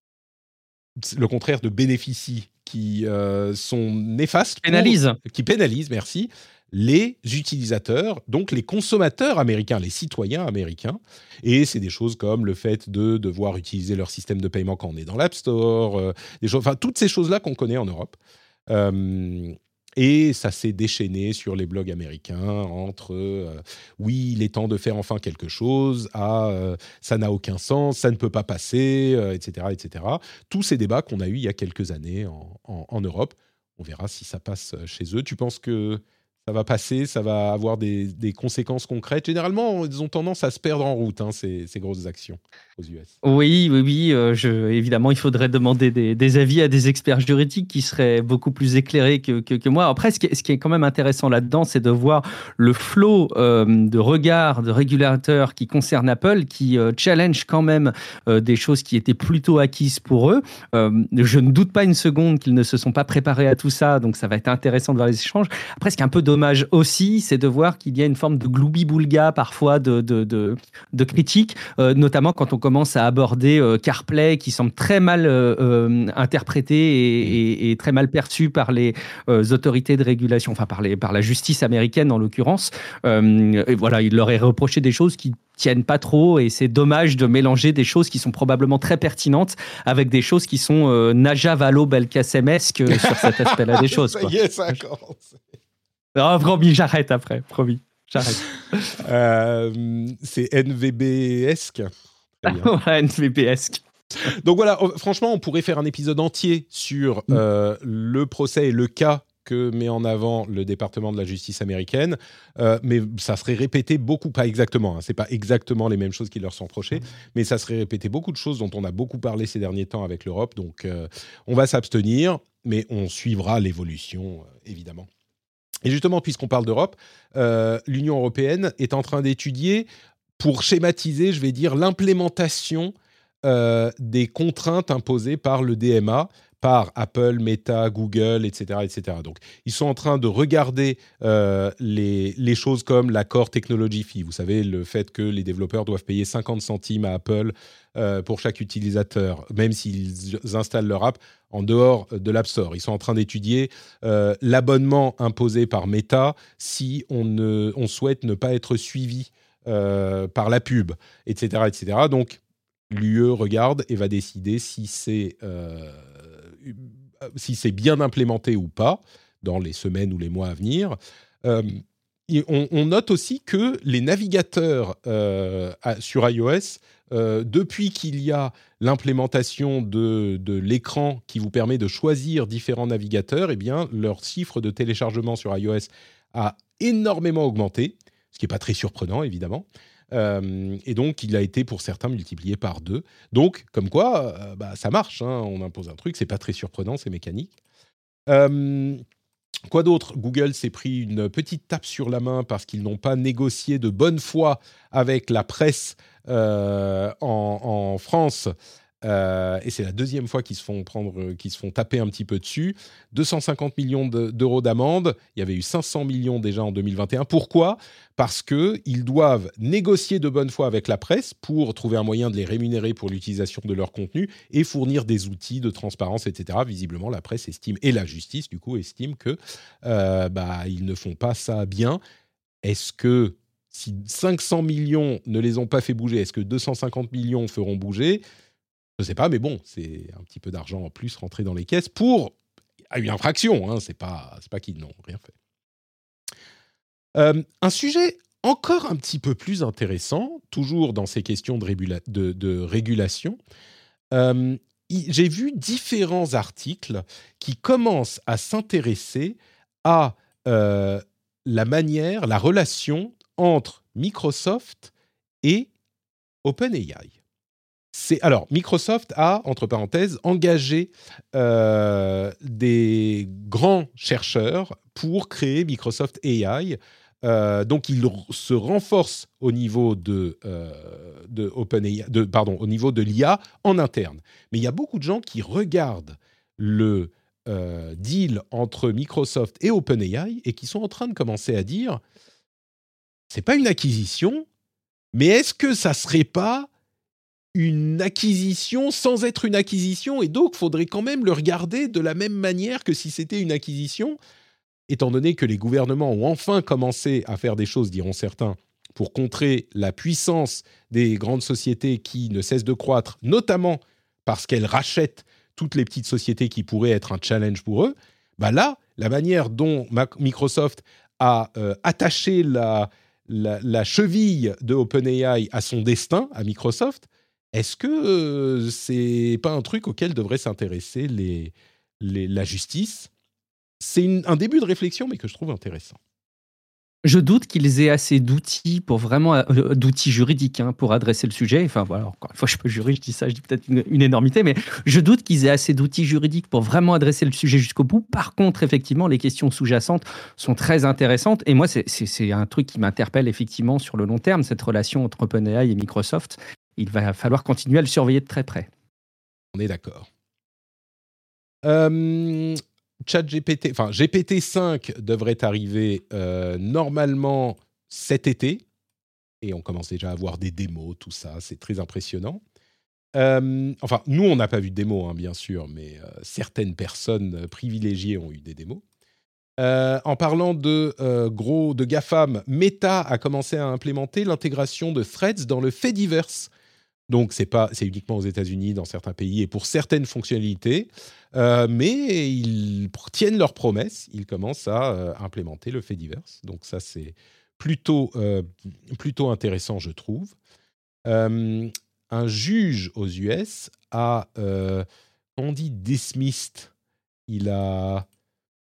le contraire de bénéficient, qui euh, sont néfastes. Pour, pénalisent. Qui pénalisent, merci, les utilisateurs, donc les consommateurs américains, les citoyens américains. Et c'est des choses comme le fait de devoir utiliser leur système de paiement quand on est dans l'App Store, euh, des choses, enfin, toutes ces choses-là qu'on connaît en Europe. Euh, et ça s'est déchaîné sur les blogs américains entre euh, « oui, il est temps de faire enfin quelque chose » à euh, « ça n'a aucun sens, ça ne peut pas passer euh, », et cetera, et cetera. Tous ces débats qu'on a eus il y a quelques années en, en, en Europe. On verra si ça passe chez eux. Tu penses que ça va passer, ça va avoir des, des conséquences concrètes? Généralement, ils ont tendance à se perdre en route, hein, ces, ces grosses actions aux U S. Oui, oui, oui. Euh, je, évidemment, il faudrait demander des, des avis à des experts juridiques qui seraient beaucoup plus éclairés que, que, que moi. Après, ce qui, est, ce qui est quand même intéressant là-dedans, c'est de voir le flot euh, de regards, de régulateurs qui concernent Apple, qui euh, challenge quand même euh, des choses qui étaient plutôt acquises pour eux. Euh, je ne doute pas une seconde qu'ils ne se sont pas préparés à tout ça, donc ça va être intéressant de voir les échanges. Après, ce qui est un peu dommage aussi, c'est de voir qu'il y a une forme de gloubi-boulga parfois de, de, de, de critiques, euh, notamment quand on commence à aborder euh, CarPlay, qui semble très mal euh, euh, interprété et, et, et très mal perçu par les euh, autorités de régulation, enfin par, les, par la justice américaine en l'occurrence. Euh, et voilà, il leur est reproché des choses qui tiennent pas trop, et c'est dommage de mélanger des choses qui sont probablement très pertinentes avec des choses qui sont euh, Naja Valo Belkacemesques sur cet aspect-là des choses. Ça y est, ça commence. Ah, promis, j'arrête après, promis, j'arrête. Euh, c'est N V B-esque. Ouais, N V B-esque. Donc voilà, franchement, on pourrait faire un épisode entier sur euh, le procès et le cas que met en avant le département de la justice américaine, euh, mais ça serait répété beaucoup, pas exactement, hein, c'est pas exactement les mêmes choses qui leur sont reprochées, mais ça serait répété beaucoup de choses dont on a beaucoup parlé ces derniers temps avec l'Europe, donc euh, on va s'abstenir, mais on suivra l'évolution, euh, évidemment. Et justement, puisqu'on parle d'Europe, euh, l'Union européenne est en train d'étudier, pour schématiser, je vais dire, l'implémentation euh, des contraintes imposées par le D M A, par Apple, Meta, Google, et cetera, et cetera. Donc, ils sont en train de regarder euh, les, les choses comme l'accord Technology Fee. Vous savez, le fait que les développeurs doivent payer cinquante centimes à Apple euh, pour chaque utilisateur, même s'ils installent leur app en dehors de l'App Store. Ils sont en train d'étudier euh, l'abonnement imposé par Meta si on, ne, on souhaite ne pas être suivi euh, par la pub, et cetera, et cetera. Donc, l'U E regarde et va décider si c'est... Euh, si c'est bien implémenté ou pas dans les semaines ou les mois à venir. Euh, on, on note aussi que les navigateurs euh, à, sur iOS, euh, depuis qu'il y a l'implémentation de, de l'écran qui vous permet de choisir différents navigateurs, eh bien, leur chiffre de téléchargement sur iOS a énormément augmenté, ce qui n'est pas très surprenant, évidemment. Euh, et donc, il a été, pour certains, multiplié par deux. Donc, comme quoi, euh, bah, ça marche. Hein, on impose un truc, c'est pas très surprenant, c'est mécanique. Euh, quoi d'autre ? Google s'est pris une petite tape sur la main parce qu'ils n'ont pas négocié de bonne foi avec la presse euh, en, en France. Euh, et c'est la deuxième fois qu'ils se font prendre, qu'ils se font taper un petit peu dessus. deux cent cinquante millions de, d'euros d'amende. Il y avait eu cinq cents millions déjà en deux mille vingt et un. Pourquoi ? Parce qu'ils doivent négocier de bonne foi avec la presse pour trouver un moyen de les rémunérer pour l'utilisation de leur contenu et fournir des outils de transparence, et cetera. Visiblement, la presse estime, et la justice, du coup, estime que euh, bah, ils ne font pas ça bien. Est-ce que si cinq cents millions ne les ont pas fait bouger, est-ce que deux cent cinquante millions feront bouger ? Je ne sais pas, mais bon, c'est un petit peu d'argent en plus rentré dans les caisses pour une infraction. Hein, c'est pas, c'est pas qu'ils n'ont rien fait. Euh, un sujet encore un petit peu plus intéressant, toujours dans ces questions de, régula- de, de régulation. Euh, y, j'ai vu différents articles qui commencent à s'intéresser à euh, la manière, la relation entre Microsoft et OpenAI. C'est, alors, Microsoft a, entre parenthèses, engagé euh, des grands chercheurs pour créer Microsoft A I. Euh, donc, il se renforce au niveau de, euh, de OpenAI, de, pardon, au niveau de l'I A en interne. Mais il y a beaucoup de gens qui regardent le euh, deal entre Microsoft et OpenAI et qui sont en train de commencer à dire, c'est pas une acquisition, mais est-ce que ça serait pas une acquisition sans être une acquisition, et donc il faudrait quand même le regarder de la même manière que si c'était une acquisition, étant donné que les gouvernements ont enfin commencé à faire des choses, diront certains, pour contrer la puissance des grandes sociétés qui ne cessent de croître, notamment parce qu'elles rachètent toutes les petites sociétés qui pourraient être un challenge pour eux. Bah là, la manière dont Microsoft a euh, attaché la, la, la cheville de OpenAI à son destin, à Microsoft, est-ce que euh, c'est pas un truc auquel devrait s'intéresser les, les, la justice ? C'est une, un début de réflexion, mais que je trouve intéressant. Je doute qu'ils aient assez d'outils pour vraiment euh, d'outils juridiques hein, pour adresser le sujet. Enfin voilà, encore une fois, je suis pas juriste, je dis ça, je dis peut-être une, une énormité, mais je doute qu'ils aient assez d'outils juridiques pour vraiment adresser le sujet jusqu'au bout. Par contre, effectivement, les questions sous-jacentes sont très intéressantes. Et moi, c'est, c'est, c'est un truc qui m'interpelle effectivement sur le long terme, cette relation entre OpenAI et Microsoft. Il va falloir continuer à le surveiller de très près. On est d'accord. Euh, ChatGPT, enfin G P T cinq devrait arriver euh, normalement cet été, et on commence déjà à avoir des démos, tout ça, c'est très impressionnant. Euh, enfin, nous, on n'a pas vu de démos, hein, bien sûr, mais euh, certaines personnes privilégiées ont eu des démos. Euh, en parlant de euh, gros de GAFAM, Meta a commencé à implémenter l'intégration de Threads dans le Fediverse. Donc, c'est pas, c'est uniquement aux États-Unis, dans certains pays, et pour certaines fonctionnalités. Euh, mais ils tiennent leurs promesses. Ils commencent à euh, implémenter le Fediverse. Donc, ça, c'est plutôt, euh, plutôt intéressant, je trouve. Euh, un juge aux U S a, euh, on dit dismissed. Il a,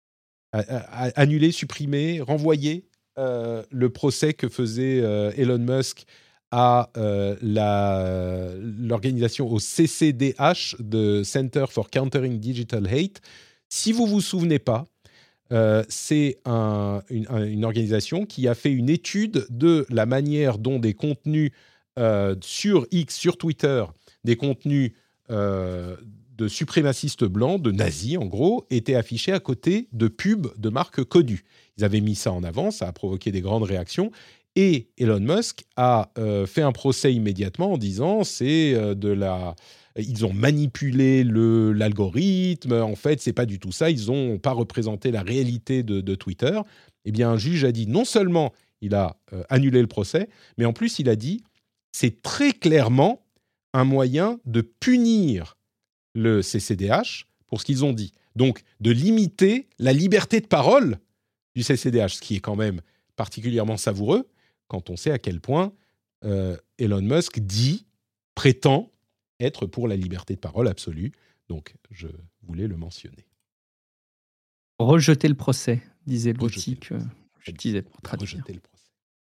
a, a, a annulé, supprimé, renvoyé euh, le procès que faisait euh, Elon Musk à euh, la, l'organisation au C C D H, de Center for Countering Digital Hate. Si vous ne vous souvenez pas, euh, c'est un, une, une organisation qui a fait une étude de la manière dont des contenus euh, sur X, sur Twitter, des contenus euh, de suprémacistes blancs, de nazis en gros, étaient affichés à côté de pubs de marques connues. Ils avaient mis ça en avant, ça a provoqué des grandes réactions. Et Elon Musk a euh, fait un procès immédiatement en disant c'est euh, de la, ils ont manipulé le l'algorithme. En fait, c'est pas du tout ça. Ils n'ont pas représenté la réalité de, de Twitter. Eh bien, un juge a dit non seulement il a euh, annulé le procès, mais en plus il a dit c'est très clairement un moyen de punir le C C D H pour ce qu'ils ont dit. Donc, de limiter la liberté de parole du C C D H, ce qui est quand même particulièrement savoureux quand on sait à quel point euh, Elon Musk dit, prétend être pour la liberté de parole absolue. Donc, je voulais le mentionner. Rejeter le procès, disait l'outil que j'utilisais pour traduire. Rejeter le procès.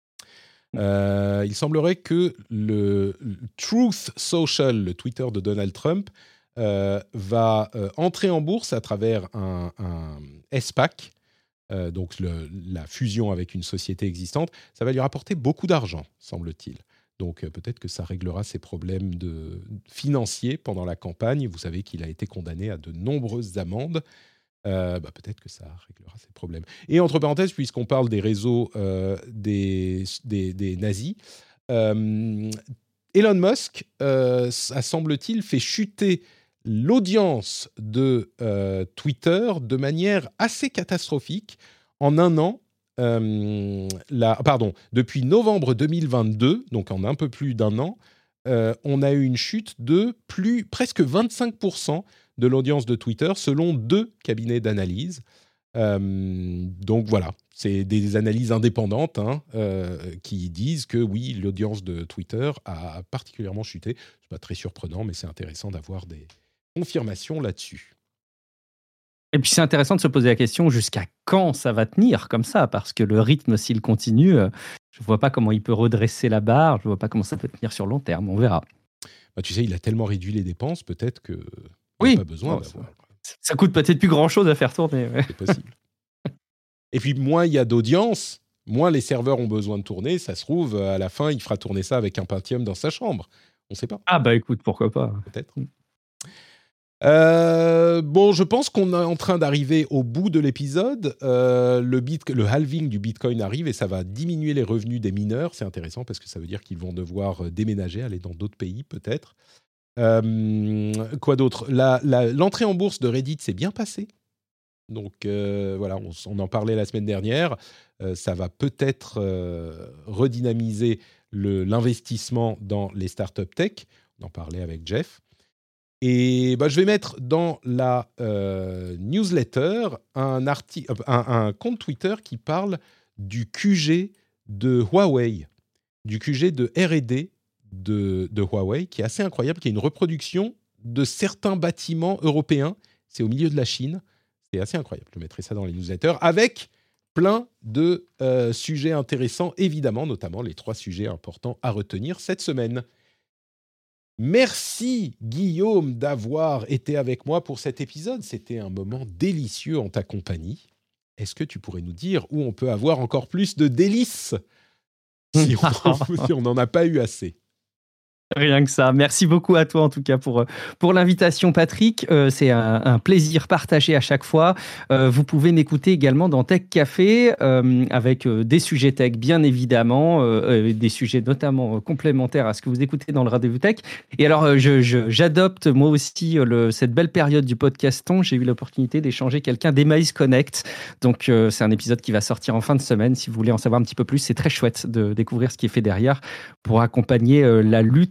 Euh, il semblerait que le, le Truth Social, le Twitter de Donald Trump, euh, va euh, entrer en bourse à travers un, un SPAC, Euh, donc le, la fusion avec une société existante. Ça va lui rapporter beaucoup d'argent, semble-t-il. Donc euh, peut-être que ça réglera ses problèmes de, financiers pendant la campagne. Vous savez qu'il a été condamné à de nombreuses amendes. Euh, bah, peut-être que ça réglera ses problèmes. Et entre parenthèses, puisqu'on parle des réseaux euh, des, des, des nazis, euh, Elon Musk euh, a, semble-t-il, fait chuter l'audience de euh, Twitter de manière assez catastrophique. En un an, euh, la, pardon, depuis novembre deux mille vingt-deux, donc en un peu plus d'un an, euh, on a eu une chute de plus, presque vingt-cinq pour cent de l'audience de Twitter, selon deux cabinets d'analyse. Euh, donc voilà, c'est des analyses indépendantes hein, euh, qui disent que oui, l'audience de Twitter a particulièrement chuté. C'est pas très surprenant, mais c'est intéressant d'avoir des confirmation là-dessus. Et puis c'est intéressant de se poser la question jusqu'à quand ça va tenir comme ça, parce que le rythme, s'il continue, je ne vois pas comment il peut redresser la barre, je ne vois pas comment ça peut tenir sur long terme, on verra. Bah, tu sais, il a tellement réduit les dépenses, peut-être qu'il oui. n'a pas besoin oh, d'avoir... Ça, ça coûte peut-être plus grand-chose à faire tourner. Ouais. C'est possible. Et puis, moins il y a d'audience, moins les serveurs ont besoin de tourner. Ça se trouve, à la fin, il fera tourner ça avec un Pentium dans sa chambre. On ne sait pas. Ah bah écoute, pourquoi pas. Peut-être. Euh, bon, je pense qu'on est en train d'arriver au bout de l'épisode. Euh, le, bit, le halving du Bitcoin arrive et ça va diminuer les revenus des mineurs. C'est intéressant parce que ça veut dire qu'ils vont devoir déménager, aller dans d'autres pays peut-être. Euh, quoi d'autre ? la, la, L'entrée en bourse de Reddit s'est bien passée. Donc euh, voilà, on, on en parlait la semaine dernière. Euh, ça va peut-être euh, redynamiser le, l'investissement dans les startups tech. On en parlait avec Jeff. Et bah, je vais mettre dans la euh, newsletter un, arti- un, un compte Twitter qui parle du Q G de Huawei, du Q G de R et D de, de Huawei, qui est assez incroyable, qui est une reproduction de certains bâtiments européens. C'est au milieu de la Chine. C'est assez incroyable. Je mettrai ça dans les newsletters avec plein de euh, sujets intéressants, évidemment, notamment les trois sujets importants à retenir cette semaine. Merci Guillaume d'avoir été avec moi pour cet épisode. C'était un moment délicieux en ta compagnie. Est-ce que tu pourrais nous dire où on peut avoir encore plus de délices si on, si on n'en a pas eu assez? Rien que ça. Merci beaucoup à toi, en tout cas, pour, pour l'invitation, Patrick. Euh, c'est un, un plaisir partagé à chaque fois. Euh, vous pouvez m'écouter également dans Tech Café, euh, avec euh, des sujets tech, bien évidemment, euh, des sujets notamment euh, complémentaires à ce que vous écoutez dans le Rendez-vous Tech. Et alors, euh, je, je, j'adopte, moi aussi, euh, le, cette belle période du podcaston. J'ai eu l'opportunité d'échanger quelqu'un d'Emmaüs Connect. Donc, euh, c'est un épisode qui va sortir en fin de semaine. Si vous voulez en savoir un petit peu plus, c'est très chouette de découvrir ce qui est fait derrière pour accompagner euh, la lutte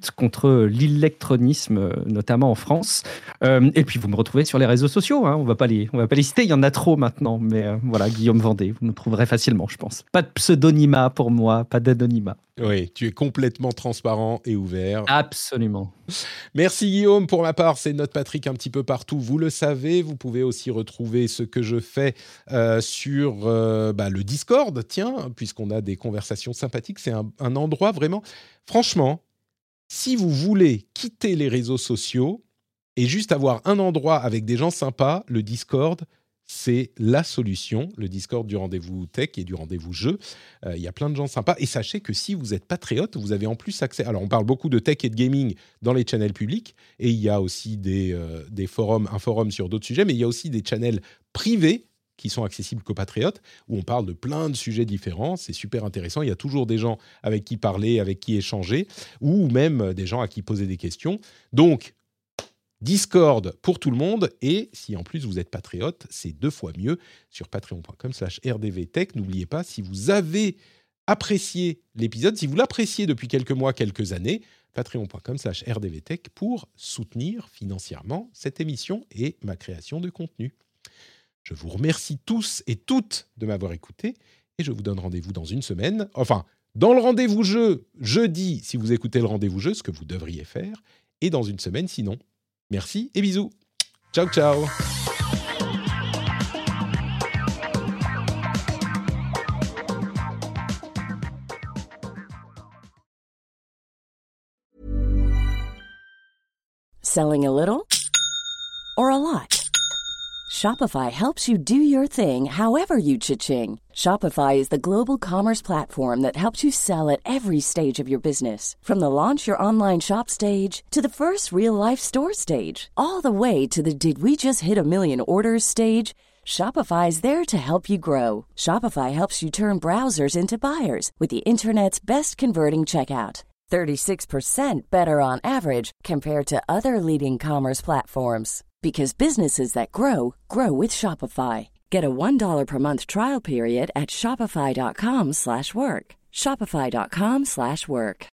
lutte contre l'illectronisme, notamment en France. Euh, et puis, vous me retrouvez sur les réseaux sociaux. Hein, on va pas les, on va pas les citer, il y en a trop maintenant. Mais euh, voilà, Guillaume Vendée, vous me trouverez facilement, je pense. Pas de pseudonymat pour moi, pas d'anonymat. Oui, tu es complètement transparent et ouvert. Absolument. Merci Guillaume. Pour ma part, c'est Note Patrick un petit peu partout. Vous le savez, vous pouvez aussi retrouver ce que je fais euh, sur euh, bah, le Discord, tiens, puisqu'on a des conversations sympathiques. C'est un, un endroit vraiment... Franchement, si vous voulez quitter les réseaux sociaux et juste avoir un endroit avec des gens sympas, le Discord... c'est la solution, le Discord du Rendez-vous Tech et du Rendez-vous Jeu. Il euh, y a plein de gens sympas. Et sachez que si vous êtes patriote, vous avez en plus accès... Alors, on parle beaucoup de tech et de gaming dans les channels publics. Et il y a aussi des, euh, des forums, un forum sur d'autres sujets. Mais il y a aussi des channels privés qui sont accessibles qu'aux patriotes, où on parle de plein de sujets différents. C'est super intéressant. Il y a toujours des gens avec qui parler, avec qui échanger, ou même des gens à qui poser des questions. Donc... Discord pour tout le monde, et si en plus vous êtes patriote, c'est deux fois mieux sur patreon.com slash rdvtech. N'oubliez pas, si vous avez apprécié l'épisode, si vous l'appréciez depuis quelques mois, quelques années, patreon.com slash rdvtech pour soutenir financièrement cette émission et ma création de contenu. Je vous remercie tous et toutes de m'avoir écouté, et je vous donne rendez-vous dans une semaine, enfin, dans le rendez-vous jeu, jeudi, si vous écoutez le rendez-vous jeu, ce que vous devriez faire, et dans une semaine sinon. Merci et bisous. Ciao, ciao. Selling a little or a lot? Shopify helps you do your thing however you cha-ching. Shopify is the global commerce platform that helps you sell at every stage of your business. From the launch your online shop stage to the first real-life store stage, all the way to the did we just hit a million orders stage. Shopify is there to help you grow. Shopify helps you turn browsers into buyers with the internet's best converting checkout. thirty-six percent better on average compared to other leading commerce platforms. Because businesses that grow, grow with Shopify. Get a one dollar per month trial period at shopify.com slash work. Shopify.com slash work.